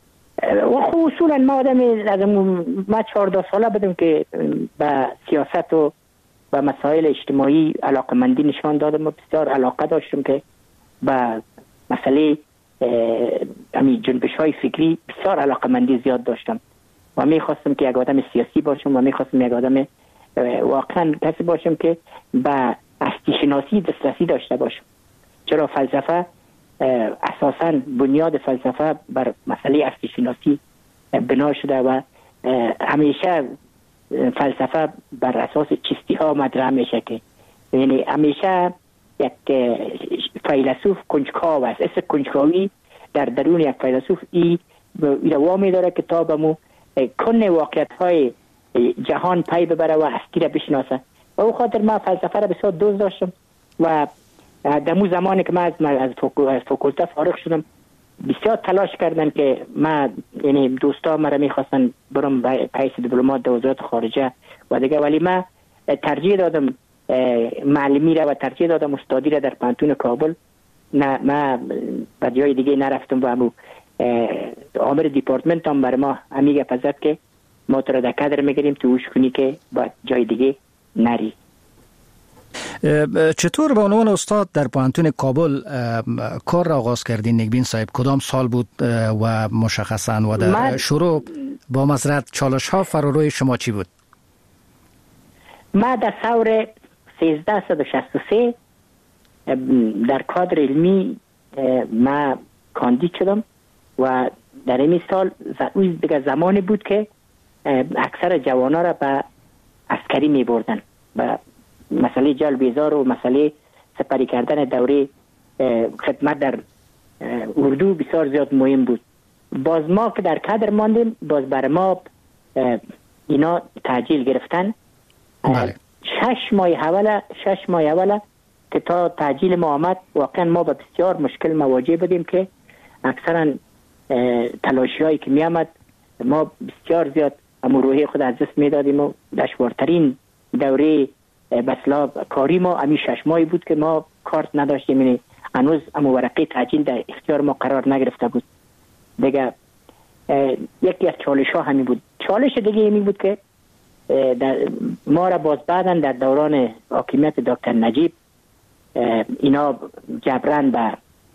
خب اصولا ما آدم از ما چهارده ساله بودم که به سیاست و به مسائل اجتماعی علاقه مندی نشان دادم و بسیار علاقه داشتم که به مسئله همین جنبش های فکری بسیار علاقه مندی زیاد داشتم و می خواستم که یک آدم سیاسی باشم و می خواستم یک آدم واقعا کسی باشم که به هستی شناسی دسترسی داشته باشم. چرا فلسفه اساساً بنیاد فلسفه بر مسئله هستی شناسی بنا شده و همیشه فلسفه بر اساس چیستی ها مطرح میشه که یعنی همیشه یک فیلسوف کنجکاو است. اسم کنجکاوی در درون یک فیلسوف ای وامی داره که تا بمو کن واقعیت های جهان پی ببره و هستی را بشناسه و او خاطر ما فلسفه را بسیار دوست داشتم و دمو زمانی که من از فاکولته فارغ شدم بسیار تلاش کردن که ما، یعنی دوستا مرا میخواستن برم به حیث دیپلمات در وزارت خارجه و دیگه، ولی ما ترجیح دادم معلمی را و ترجیح دادم استادی را در پانتون کابل. نه، ما به جای دیگه نرفتم و امو آمر دیپارتمنت هم برای ما امیگه پزد که ما تو را در کادر میگیریم تو اوش کنی که با جای دیگه نری. چطور به عنوان استاد در پانتون کابل کار را آغاز کردین نیکبین صاحب؟ کدام سال بود و مشخصا و در شروع با مزرعت چالش ها فراروی شما چی بود؟ ما در سال سیزده صد و شصت و سه در کادر علمی ما کاندید شدم و در این سال دیگه زمانی بود که اکثر جوانا را به عسکری می بردن. و مسئله جلب بیزار و مسئله سپری کردن دوره خدمت در اردو بسیار زیاد مهم بود. باز ما که در کادر ماندیم، باز بر ما اینا تعجیل گرفتن. بله. شش ماه اوله شش ماه اوله که تا تعجیل ما آمد، واقعا ما به بسیار مشکل مواجه بودیم که اکثرا تلاشی هایی که می آمد ما بسیار زیاد امو روحی خود از دست می دادیم و دشوارترین دوره بسلا کاری ما امی شش ماهی بود که ما کارت نداشتیم، یعنی هنوز امو ورقه تعجیل در اختیار ما قرار نگرفته بود. دیگه یکی از چالش ها همین بود. چالش دیگه این بود که در ما را باز بعداً در دوران حاکمیت دکتر نجیب اینا جبران به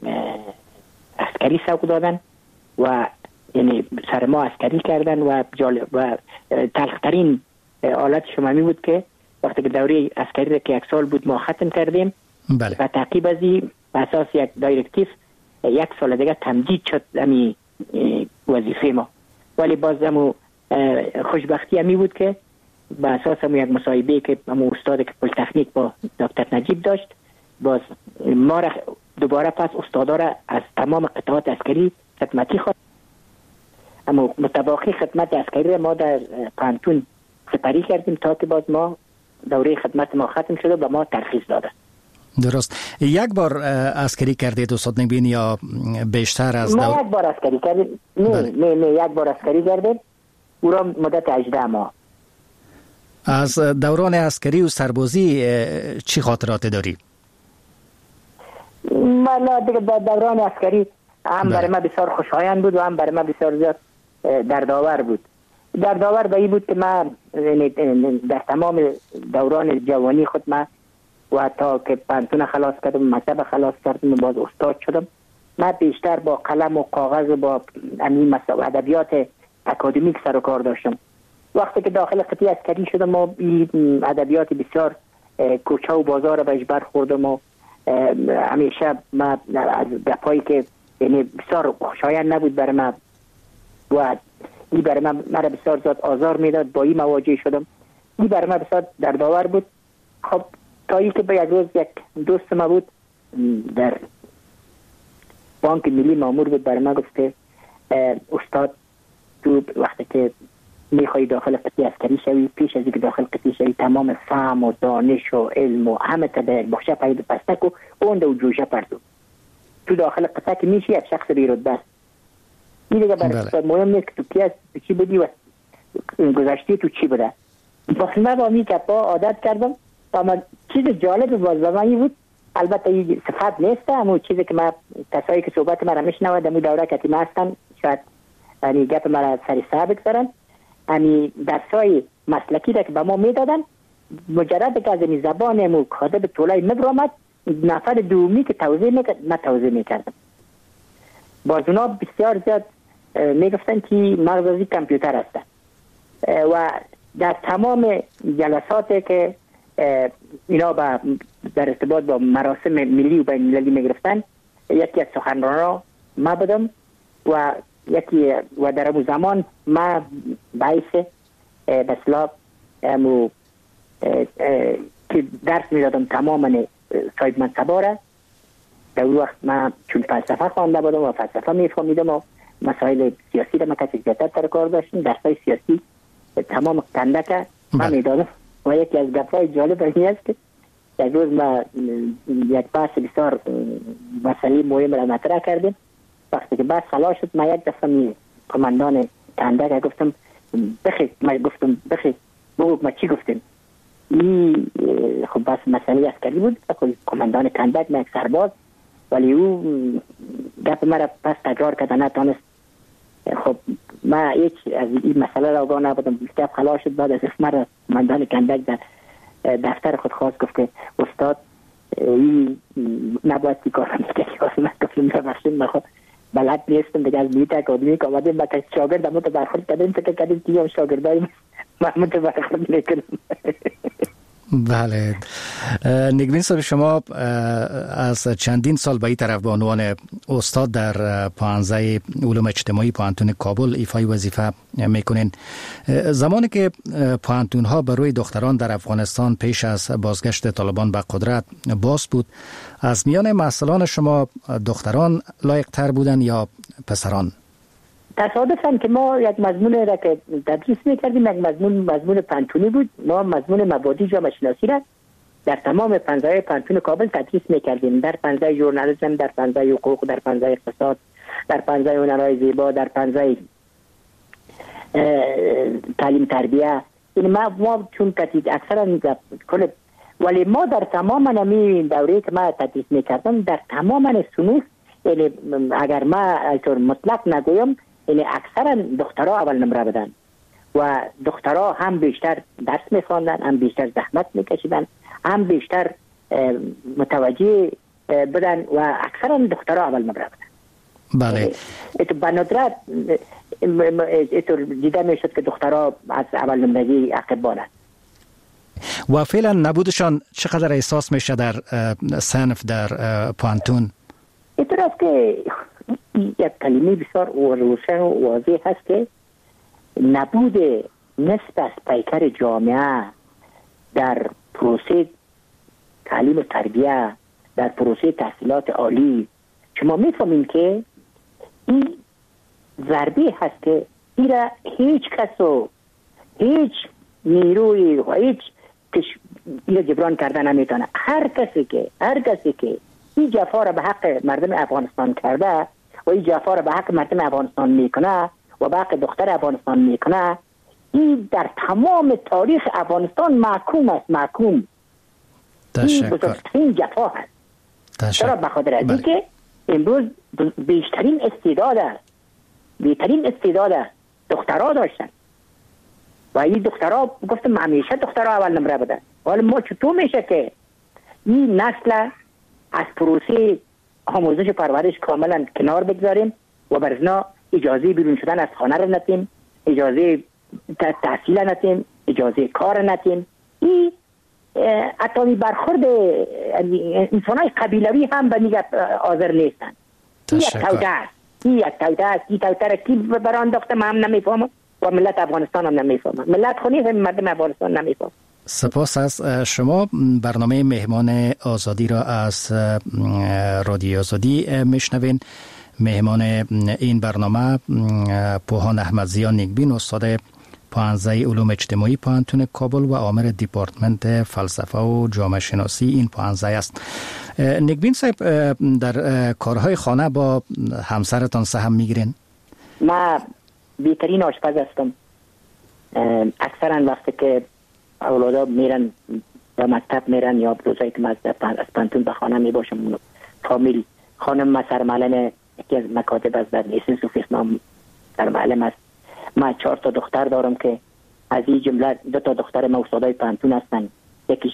عسکری سوق دادن و یعنی سر ما عسکری کردن و جالب و تلخترین حالت شما می بود که وقتی که دوره عسکری را که یک سال بود ما ختم کردیم. بله. و تعقیب از این به اساس یک دایرکتیو یک سال دیگه تمدید شد امی وظیفه ما. ولی باز همو خوشبختی همی بود که به اساس همو یک مصاحبه که همو استاد که پلیتکنیک با دکتر نجیب داشت، باز ما را دوباره پس استادا را از تمام قطعات عسکری خدمتی خواست. اما متباقی خدمت عسکری ما در پانتون سپری کردیم تا که باز ما دوره خدمت ما ختم شده و ما ترخیص داده. درست. یک بار عسکری کردید استاد نگبین یا بیشتر از ما دو... یک بار عسکری کردیم. نه بله. نه نه یک بار عسکری کردیم، او را مدت هجده ماه. از دوران عسکری و سربازی چی خاطرات داری؟ والا دیگه دوران عسکری هم برای ما بسیار خوشایند بود و هم برای ما بسیار زیاد دردآور بود. دردآور به این بود که ما در تمام دوران جوانی خود ما و تا که پانتون خلاص کردم، مکتب خلاص کردم و باز استاد شدم، ما بیشتر با قلم و کاغذ و با امین ادبیات اکادمیک سر و کار داشتم. وقتی که داخل قطعه عسکری شدم و این ادبیات بسیار کوچه و بازار به اجبر خوردم و همیشه ما از گپایی که یعنی بسیار خوشایند نبود برای ما و این برای من مرا بسیار زیاد آزار میداد، با این مواجه شدم. این برای من بسیار دردآور بود. خب تا ای که به یک روز یک دوست ما بود در بانک ملی مامور بود، برای من گفت که استاد تو وقتی که میخوایی داخل قطعه عسکری شوی، پیش از اینکه داخل قطعه شوی تمام فهم و دانش و علم و همه تا در بخشه پاید پستک و اونده و جوشه پردو. تو داخل قطعه که میشی یک شخص بیرتبه است. این دیگه برای مهم نیست که تو کی هست، تو چی بودی و گذشتی تو چی بوده. باز من با می که با عادت کردم. اما چیز جالب باز به من بود، البته این صفت نیست، اما چیزی که من کسایی که صحبت من را میشنوند در دوره کتیمه هستن شاید یعنی گپ مرا سری صحبت بگذارن. یعنی درسای مسلکی را که به ما میدادن، مجرد که از این زبان مو کادب طولای مبرامد نفر دومی که توضیح میکرد من توضیح میکردم. باز اونا بسیار زیاد میگفتن که مغزی کامپیوتر هستن و در تمام جلساتی که اینا با در ارتباط با مراسم ملی و بین المللی میگرفتن، یکی از سخنرانان ما بودم و یکی و در اون زمان ما باعث بسلا امو که درس میدادم تماما صاحب منصبا را. در اون وقت من چون فلسفه خوانده بودم و فلسفه میفهمیدم و مسائل سیاسی را ما کسی زیادتر تر کار داشتیم، درسای سیاسی تمام کندک من میدادم. و یکی از گپ‌های جالب این است که یک روز ما یک بحث بسیار مسئله مهم را مطرح کردیم وقتی که بعد خلاص شد من یک دفعه می کماندان کندک گفتم بخی من گفتم بخی بگو ما چی گفتیم این خب بس مسئله عسکری بود. کماندان کندک من یک سرباز ولی او گپ مرا پس تکرار کرد نتانست. خب من هیچ از این مسئله را آگاه نبودم. گپ خلاص شد. بعد از مرا کماندان کندک در دفتر خود خواست گفت که استاد این نباید تی کار میکنی. من گفتم ببخشید من خود بلد نیستم دیگه از بیت اکادمی که آمدیم با که شاگرد همون تو برخورد کردیم فکر کردیم که هم شاگردای همون تو برخورد میکنم. بله نگبین صاحب شما از چندین سال به این طرف به عنوان استاد در پانزده علوم اجتماعی پانتون کابل ایفای وظیفه میکنین. زمانی که پانتون ها بر روی دختران در افغانستان پیش از بازگشت طالبان به قدرت باز بود، از میان محصلان شما دختران لایق تر بودن یا پسران؟ تصادفاً که ما یک مضمون را که تدریس میکردیم یک مضمون مضمون پانتونی بود. ما مضمون مبادی جامعه شناسی را در تمام پنجاه پانتون کابل تدریس میکردیم، در پنجاه ژورنالیسم، در پنجاه حقوق، در پنجاه اقتصاد، در پنجاه هنرهای زیبا، در پنجاه تعلیم تربیه. این ما ما چون کتید اکثرا کل ولی ما در تمام نمی دوره که ما تدریس میکردم در تمام صنوف، یعنی اگر ما اینطور مطلق نگویم یعنی اکثرا دخترها اول نمره بدن و دخترها هم بیشتر درس میخواندن، هم بیشتر زحمت میکشیدن، هم بیشتر متوجه بدن و اکثرا دخترها اول نمره بدن. بله. ایتو به ندرت ایتو دیده میشد که دخترها از اول نمرگی عقب بانند. و فعلا نبودشان چقدر احساس میشه در صنف در پانتون؟ اینطور است که یک کلمه بسیار روشن و واضح هست که نبود نصف از پیکر جامعه در پروسه تعلیم و تربیه، در پروسه تحصیلات عالی، شما میفهمین که این ضربه هست که این را هیچ کس و هیچ نیروی و هیچ این را جبران کردن نمیتونه. هر کسی که هر کسی که این جفا را به حق مردم افغانستان کرده و این جفا را به حق مردم افغانستان میکنه و به حق دختر افغانستان میکنه، این در تمام تاریخ افغانستان محکوم است. محکوم. این بزرگترین جفا هست. چرا؟ به خاطر از اینکه امروز بیشترین استعداد بیشترین استعداد دخترها داشتن و این دخترها گفتم همیشه دخترها اول نمره بدن. ولی ما چطور میشه که این نسل از پروسه آموزش و پرورش کاملا کنار بگذاریم و برزنا اجازه بیرون شدن از خانه را نتیم، اجازه تحصیل نتیم، اجازه کار نتیم. این اتمی برخورد انسانای قبیلوی هم به میگه حاضر نیستن. این یک توده است. این یک توده است. این توده را کی برانداخته من هم نمیفهمم و ملت افغانستان هم نمیفهمم. ملت خونی هم مردم افغانستان نمیفهمم. سپاس از شما. برنامه مهمان آزادی را از رادیو آزادی میشنوین. مهمان این برنامه پوهان احمدزیا نیکبین، استاد پانزده علوم اجتماعی پانتون کابل و آمر دیپارتمنت فلسفه و جامعه شناسی این پانزده است. نیکبین صاحب، در کارهای خانه با همسرتان سهم میگیرین؟ من بهترین آشپز هستم. اکثرا وقتی که اولادا میرن به مکتب میرن یا روزایی که من از پانتون به خانه میباشم، فامیل خانم ما سرمعلم یکی از مکاتب از در لیسنس و فیخنام سرمعلم است. من چهار تا دختر دارم که از این جمله دو تا دختر ما استادای پانتون هستن. یکیش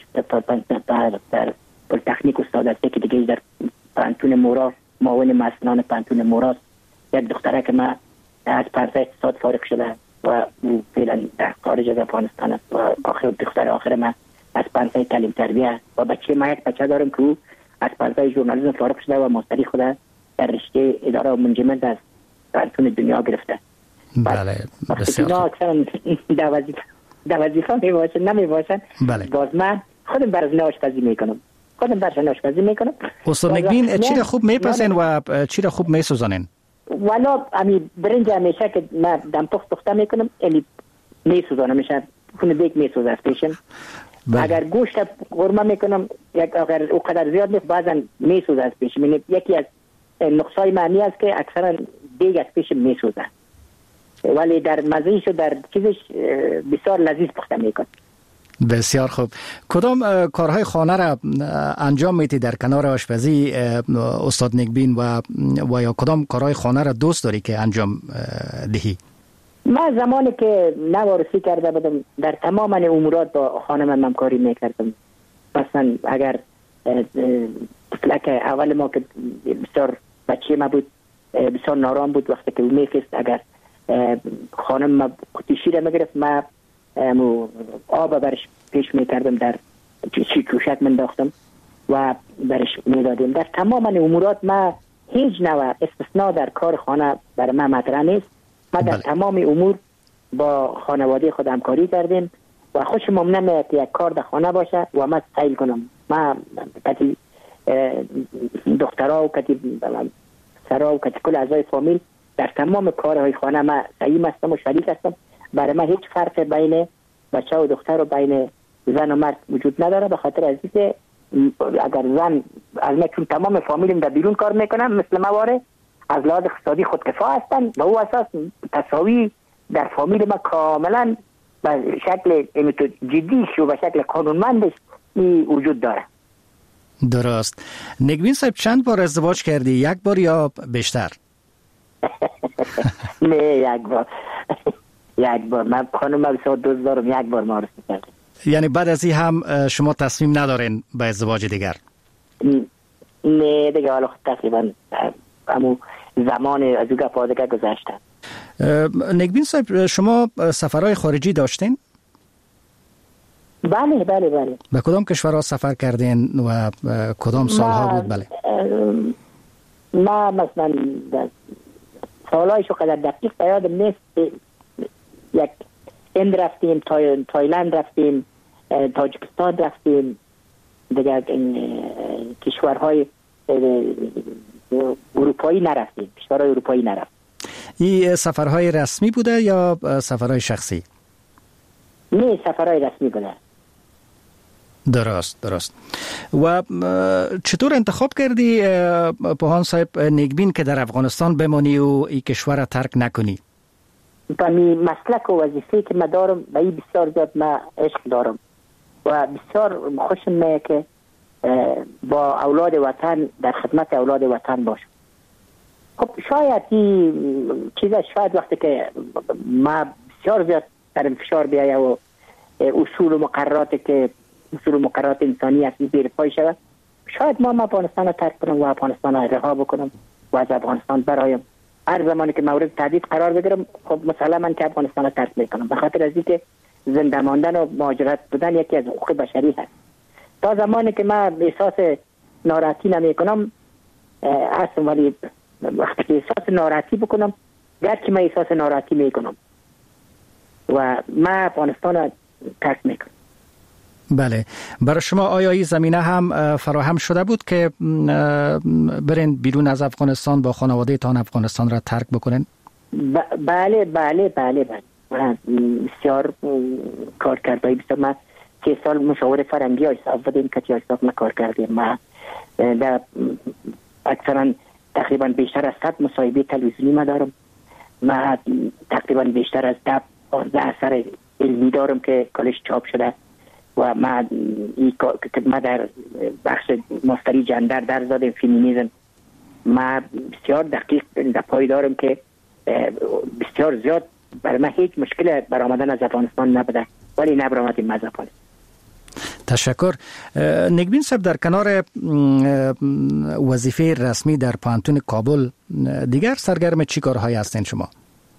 در پلیتکنیک استاد است، یکی دیگه در پانتون مورا معاون مسئولان پانتون موراست. یک دختره که من از پرده اقتصاد فارغ شده و فعلا در خارج از افغانستان است و آخر دختر آخر من از پرده تعلیم تربیه و بچه ما یک بچه دارم که او از پرده ژورنالیسم فارغ شده و ماستری خود در رشته اداره و منجمنت از پانتون دنیا گرفته. بله بسیار خوب. اکثرا در وظیفه در وظیفه می باشن نمی باشن. بله. باز من خودم برای آشپزی میکنم. خودم برای آشپزی میکنم. استاد نیکبین چی را خوب میپسین و چی را خوب میسوزانین؟ والا امی برنج همیشه که من دم پخت پخته میکنم یعنی میسوزانم، میشه خونه دیگ میسوزه استیشن. اگر گوشت قورمه میکنم یک اگر او قدر زیاد نیست بعضا میسوزه استیشن. یعنی یکی از نقصای معنی است که اکثرا دیگ از پیش میسوزه، ولی در مزهش و در چیزش بسیار لذیذ پخته میکنه. بسیار خوب. کدام کارهای خانه را انجام میتی در کنار آشپزی استاد نیکبین و و یا کدام کارهای خانه را دوست داری که انجام دهی؟ من زمانی که نوارسی کرده بودم در تمام امورات با خانم همکاری میکردم. مثلا اگر طفلک اول ما که بسیار بچه ما بود بسیار نارام بود، وقتی که او میفست اگر خانم ما قطی شیر میگرفت ما آب برش پیش میکردم، در چی کوشک منداختم و برش میدادیم. در تمام امورات ما هیچ نوع استثناء در کار خانه برای ما مطرح نیست. ما در تمام امور با خانواده خود همکاری کردیم و خوشم نمیاد که یک کار در خانه باشه و ما سیل کنم. ما کتی دخترها و کتی سرها و کتی کل اعضای فامیل در تمام کارهای خانه ما سعیم هستم و شریک هستم. برای ما هیچ فرق بین بچه و دختر و بین زن و مرد وجود نداره، به خاطر از اینکه اگر زن از ما چون تمام فامیلم در بیرون کار میکنم مثل مواره از لحاظ اقتصادی خودکفا هستن، به او اساس تساوی در فامیل ما کاملا به شکل جدیش و به شکل قانونمندش وجود داره. درست. نیکبین صاحب چند بار ازدواج کردی؟ یک بار یا بیشتر؟ نه یک بار. یک بار. من خانم بسیار دوست دارم، یک بار معرفی کردم. یعنی بعد از این هم شما تصمیم ندارین به ازدواج دیگر؟ نه دیگه، حالا تقریبا همون زمان از او گپ آدگه گذشته. نیکبین صاحب شما سفرهای خارجی داشتین؟ بله بله بله. به کدام کشورها سفر کردین و کدام سالها بود؟ بله ما مثلا سالهایشو قدر دقیق یادم نیست. یک هند رفتیم، تای... تایلند رفتیم، تاجیکستان رفتیم، دیگر کشورهای اروپایی نرفتیم. کشورهای اروپایی نرفتیم. این سفرهای رسمی بوده یا سفرهای شخصی؟ نه سفرهای رسمی بوده. درست درست. و چطور انتخاب کردی پوهان صاحب نیکبین که در افغانستان بمانی و این کشور را ترک نکنی؟ با می مسلک و وظیفه که من دارم به این بسیار زیاد من عشق دارم و بسیار خوشم میاد که با اولاد وطن در خدمت اولاد وطن باشم. خب شاید این چیزا شاید وقتی که ما بسیار زیاد در انفشار بیایه و اصول و مقرراتی که اصول و مقررات انسانی هستی زیر پای شود، شاید ما افغانستان رو ترک کنم و افغانستان رو رها بکنم و از افغانستان برایم. هر زمانی که مورد تهدید قرار بگیرم خب مسلماً که افغانستان رو ترک میکنم، به خاطر از اینکه زنده ماندن و مهاجرت بودن یکی از حقوق بشری هست. تا زمانی که من احساس ناراحتی نمیکنم هستم، ولی وقتی که احساس ناراحتی بکنم گرچه من احساس ناراحتی میکنم و من افغانستان رو ترک میکنم. بله. برای شما آیا این زمینه هم فراهم شده بود که برین بیرون از افغانستان با خانواده تان افغانستان را ترک بکنین؟ ب- بله بله بله بله. من بسیار کار کرده بسیار. من سه سال مشاور فرنگی های صاحب بودیم که های صاحب من کار کردیم. من در اکثرا تقریبا بیشتر از صد مصاحبه تلویزیونی ما دارم. من تقریبا بیشتر از ده پانزده اثر علمی دارم که کلش چاپ شده و من ما در بخش ماستری جندر در دادم فیمینیزم. من بسیار دقیق در پای دارم که بسیار زیاد برای من هیچ مشکل برآمدن از افغانستان نبوده، ولی نبرآمدیم از افغانستان. تشکر. نیکبین صاحب در کنار وظیفه رسمی در پانتون کابل دیگر سرگرم چی کارهایی هستین شما؟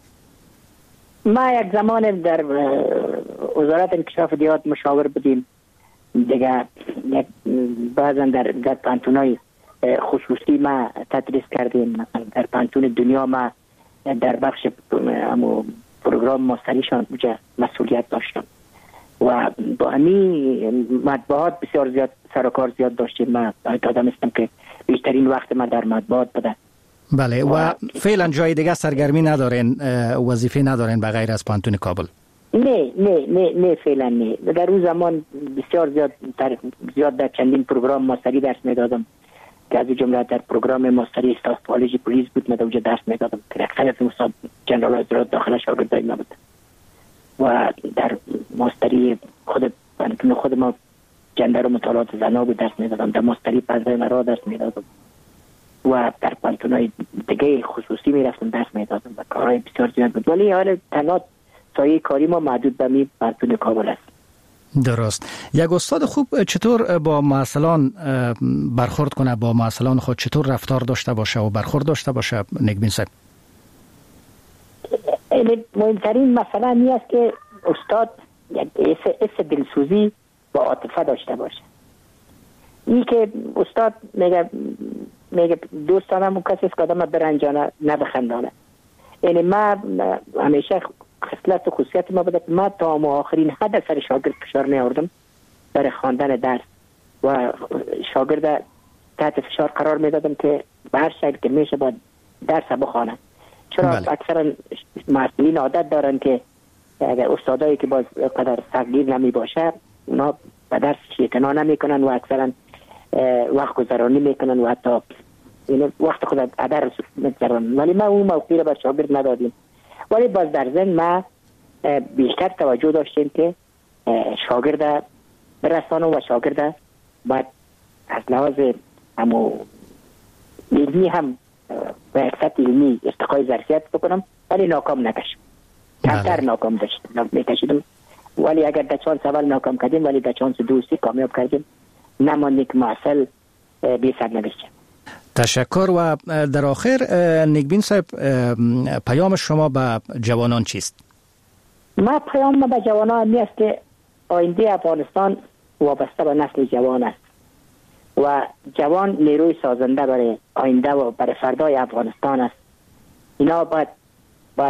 ما یک زمان در وزارت انکشاف دیات مشاور بودیم، دیگه بعضا در در پانتونای خصوصی ما تدریس کردیم. مثلا در پانتون دنیا ما در بخش پروگرام ماستریشان مسئولیت داشتم و با همین مطبوعات بسیار زیاد سر و کار زیاد داشتیم. من آدم هستم که بیشترین وقت ما در مطبوعات بوده. بله. و, و فعلا جای دیگه سرگرمی ندارین، وظیفه ندارین به غیر از پانتون کابل؟ نه نه نه نه فعلا نه. در اون زمان بسیار زیاد در زیاد در چندین پروگرام ماستری درس میدادم. که از جمله در پروگرام ماستری استاف کالج پلیس بود. من در اونجا درس میدادم که اکثر از استاد جنرال اجرات داخل شاگردای ما بود و در ماستری خود پانتون خود ما جندر و مطالعات زنا بود درس میدادم. در ماستری پنزه مرا درس میدادم و در پانتونای دیگه خصوصی میرفتم درس میدادم و کارهای بسیار زیاد بود. ولی حال تنها سایه کاری ما محدود به می پانتون کابل است. درست. یک استاد خوب چطور با معلمان برخورد کنه، با معلمان خود چطور رفتار داشته باشه و برخورد داشته باشه نگبین صاحب؟ مهمترین مسئله این است که استاد یک حس دلسوزی با عاطفه داشته باشه. این که استاد میگه میگه دوستانم کسی است که آدم برنجانه نه بخندانه. یعنی من همیشه خصلت و خصوصیت ما بوده که من تا آخرین حد سر شاگرد فشار نیاوردم برای خواندن درس و شاگرد تحت فشار قرار میدادم که به هر شکل که میشه باید درس بخوانه. چرا بله. اکثرا مسئولین عادت دارن که اگر استادایی که باز قدر سختگیر نمی باشه اونا به درس اعتنا نمی کنن و اکثرا وقت گذرانی میکنن و حتی وقت خود ادر میگذرن. ولی ما اون موقعی رو بر شاگرد ندادیم. ولی باز در ذهن ما بیشتر توجه داشتیم که شاگرد برسانم و شاگرد باید از لحاظ همو علمی هم و اقصد علمی ارتقای ظرفیت بکنم ولی ناکام نکشم. کمتر ناکام داشتم میکشیدم ولی اگر در چانس اول ناکام کردیم ولی در چانس دوستی کامیاب کردیم نمانده که معسل بی سر نوشتیم. تشکر. و در آخر نگبین صاحب پیام شما به جوانان چیست؟ ما پیام ما به جوانان می است که آینده افغانستان وابسته به نسل جوان است و جوان نیروی سازنده برای آینده و برای فردای افغانستان است. اینا باید باید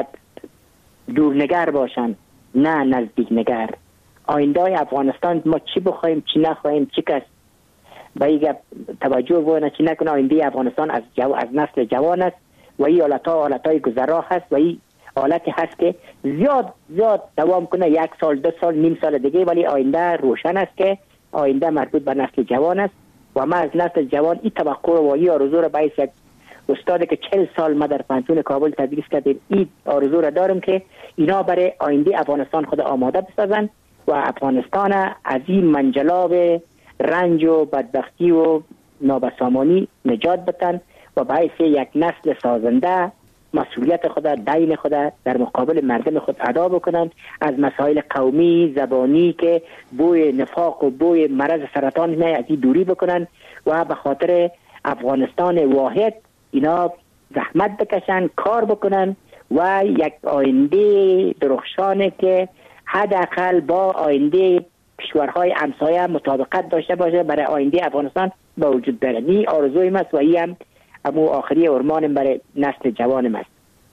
دورنگر باشن نه نزدیک نگر. آینده افغانستان ما چی بخوایم چی نخوایم چی کس به این توجه بکنه چی نکنه. آینده افغانستان از جو... از نسل جوان است و این حالتها حالتهای گذرا هست و این حالتی هست که زیاد زیاد دوام کنه یک سال دو سال نیم سال دیگه ولی آینده روشن است که آینده مربوط به نسل جوان است و ما از نسل جوان این توقع و این آرزو را باعث یک استادی که چهل سال ما در پانتون کابل تدریس کردیم این آرزو را دارم که اینا برای آینده افغانستان خود آماده بسازن و افغانستان از این منجلاب رنج و بدبختی و نابسامانی نجات بتن و باعث یک نسل سازنده مسئولیت خود دین خود در مقابل مردم خود ادا بکنند. از مسائل قومی زبانی که بوی نفاق و بوی مرض سرطان می از این دوری بکنند و به خاطر افغانستان واحد اینا زحمت بکشن کار بکنن و یک آینده درخشانه که حداقل با آینده کشورهای همسایه مطابقت داشته باشه برای آینده افغانستان با وجود داره. این آرزوی است و این هم امو آخری ارمان برای نسل جوان است.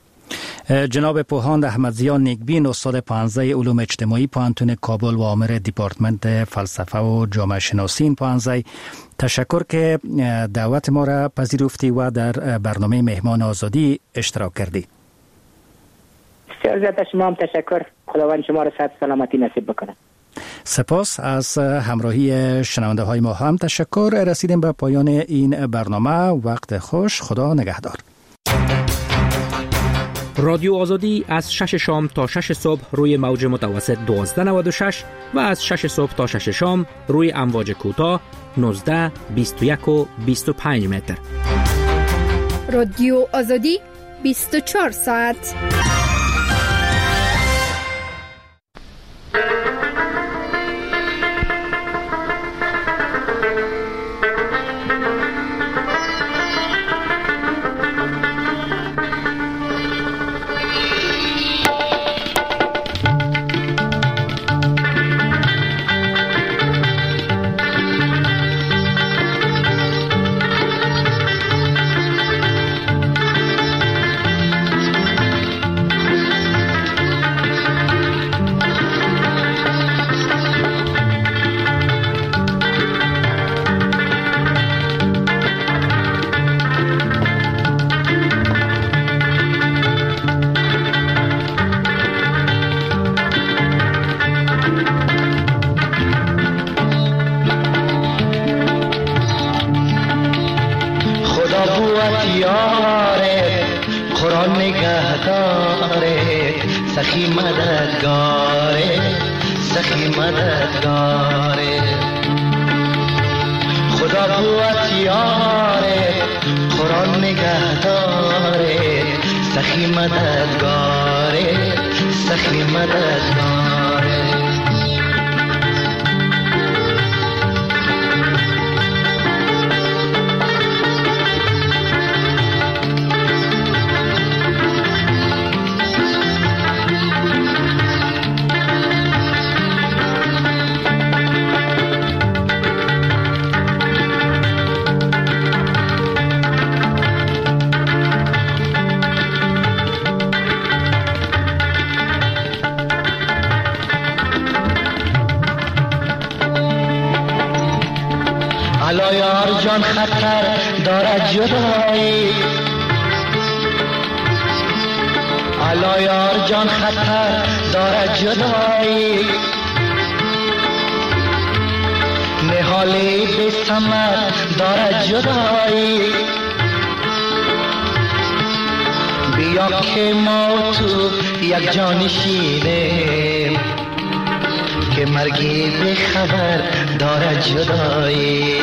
جناب پوهاند احمدزیا نیکبین استاد پانزده علوم اجتماعی پانتون کابل و عامر دیپارتمنت فلسفه و جامعه شناسی این پانزده، تشکر که دعوت ما را پذیرفتی و در برنامه مهمان آزادی اشتراک کردی. بسیار زیاد شما هم تشکر. خداوند شما را صحت سلامتی نصیب بکنه. سپاس از همراهی شنونده های ما هم تشکر. رسیدیم به پایان این برنامه. وقت خوش. خدا نگهدار. رادیو آزادی از شش شام تا شش صبح روی موج متوسط دوازده نود و شش و از شش صبح تا شش شام روی امواج کوتاه نوزده بیست و یک و بیست و پنج متر. رادیو آزادی بیست و چهار ساعت. خدا نگهداره سخی مددگاره سخی مددگاره خدا قوتیاره قرآن نگهداره سخی مددگاره سخی مددگاره یار جان خطر دارد جدایی الا یار جان خطر دارد جدایی نهالی به ثمر دارد جدایی بیا که ما تو یک جانشینیم که مرگی به خبر دارد جدایی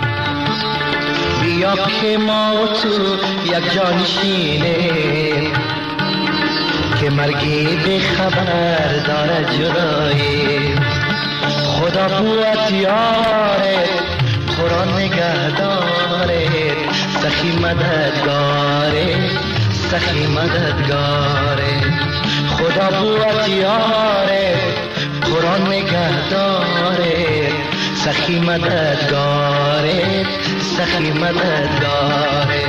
بیا که ما و تو یک جانشینیم که مرگی به خبر دارد جدایی خدا قوتیاره قرآن نگهداره سخی مددگاره سخی مددگاره خدا قوتیاره قرآن نگهداره سخی مددگاره سخی مددگاره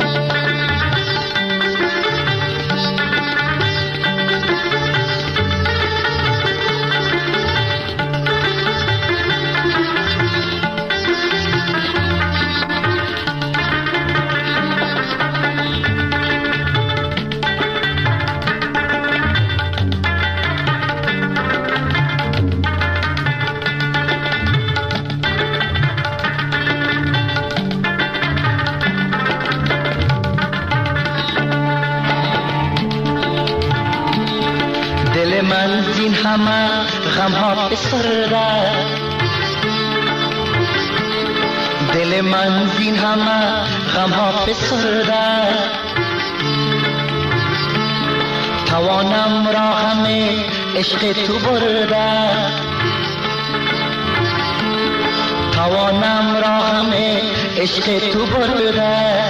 همه غم ها بسرده دل من زین همه غم ها بسرده توانم را همه عشق تو برده توانم را همه عشق تو برده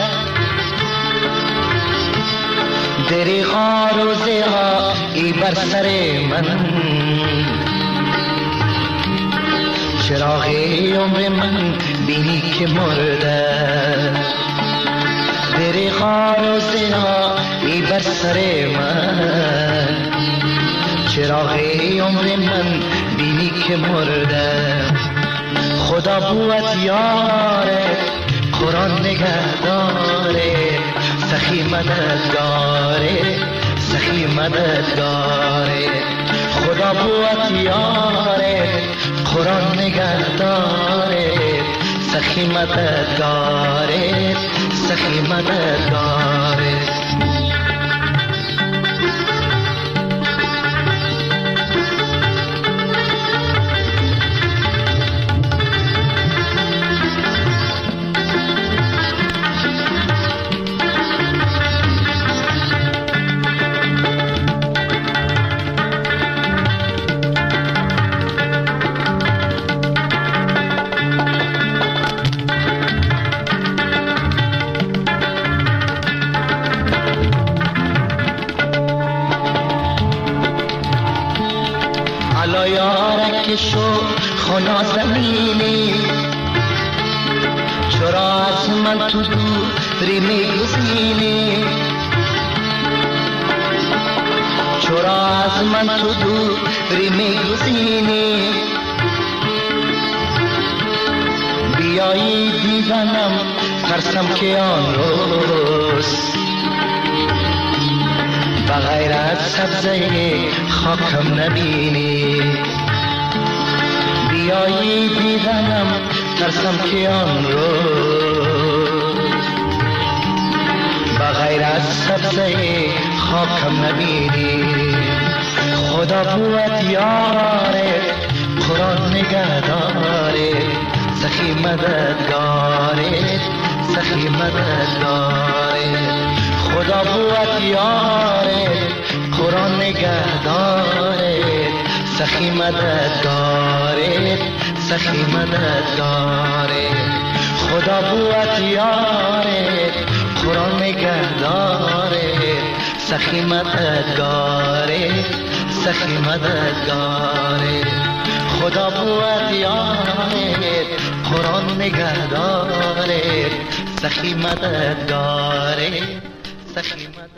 دریغا روزه ها ای بر سر من چراغ عمر من بینی که مرده دریغا روزه ها ای بر سر من چراغ عمر من بینی که مرده خدا قوت یاره قرآن نگهداره سخی مددگاره سخی مددگاره خدا قوت یاره قرآن نگهداره سخی مددگاره سخی مددگاره شو خنا زمینی چرا از من تو دوری میگزینی چرا از من تو دوری میگزینی بیایی دیدنم ترسم که آن روز بغیر از سبزه خاکم نبینی بیایی دیدنم ترسم که آن روز غیر از سبزه خاکم نبینی. خدا بود یاره قرآن نگهداره، سخی مددگاره سخی مددگاره. خدا بود یاره قرآن نگهداره، سخی مددگاره سخی مددگاره. خدا بود یاره قرآن نگهداره، سخی مددگاره سخی مددگاره. خدا بود یاره قرآن نگهداره، سخی مددگاره سخی مددگاره.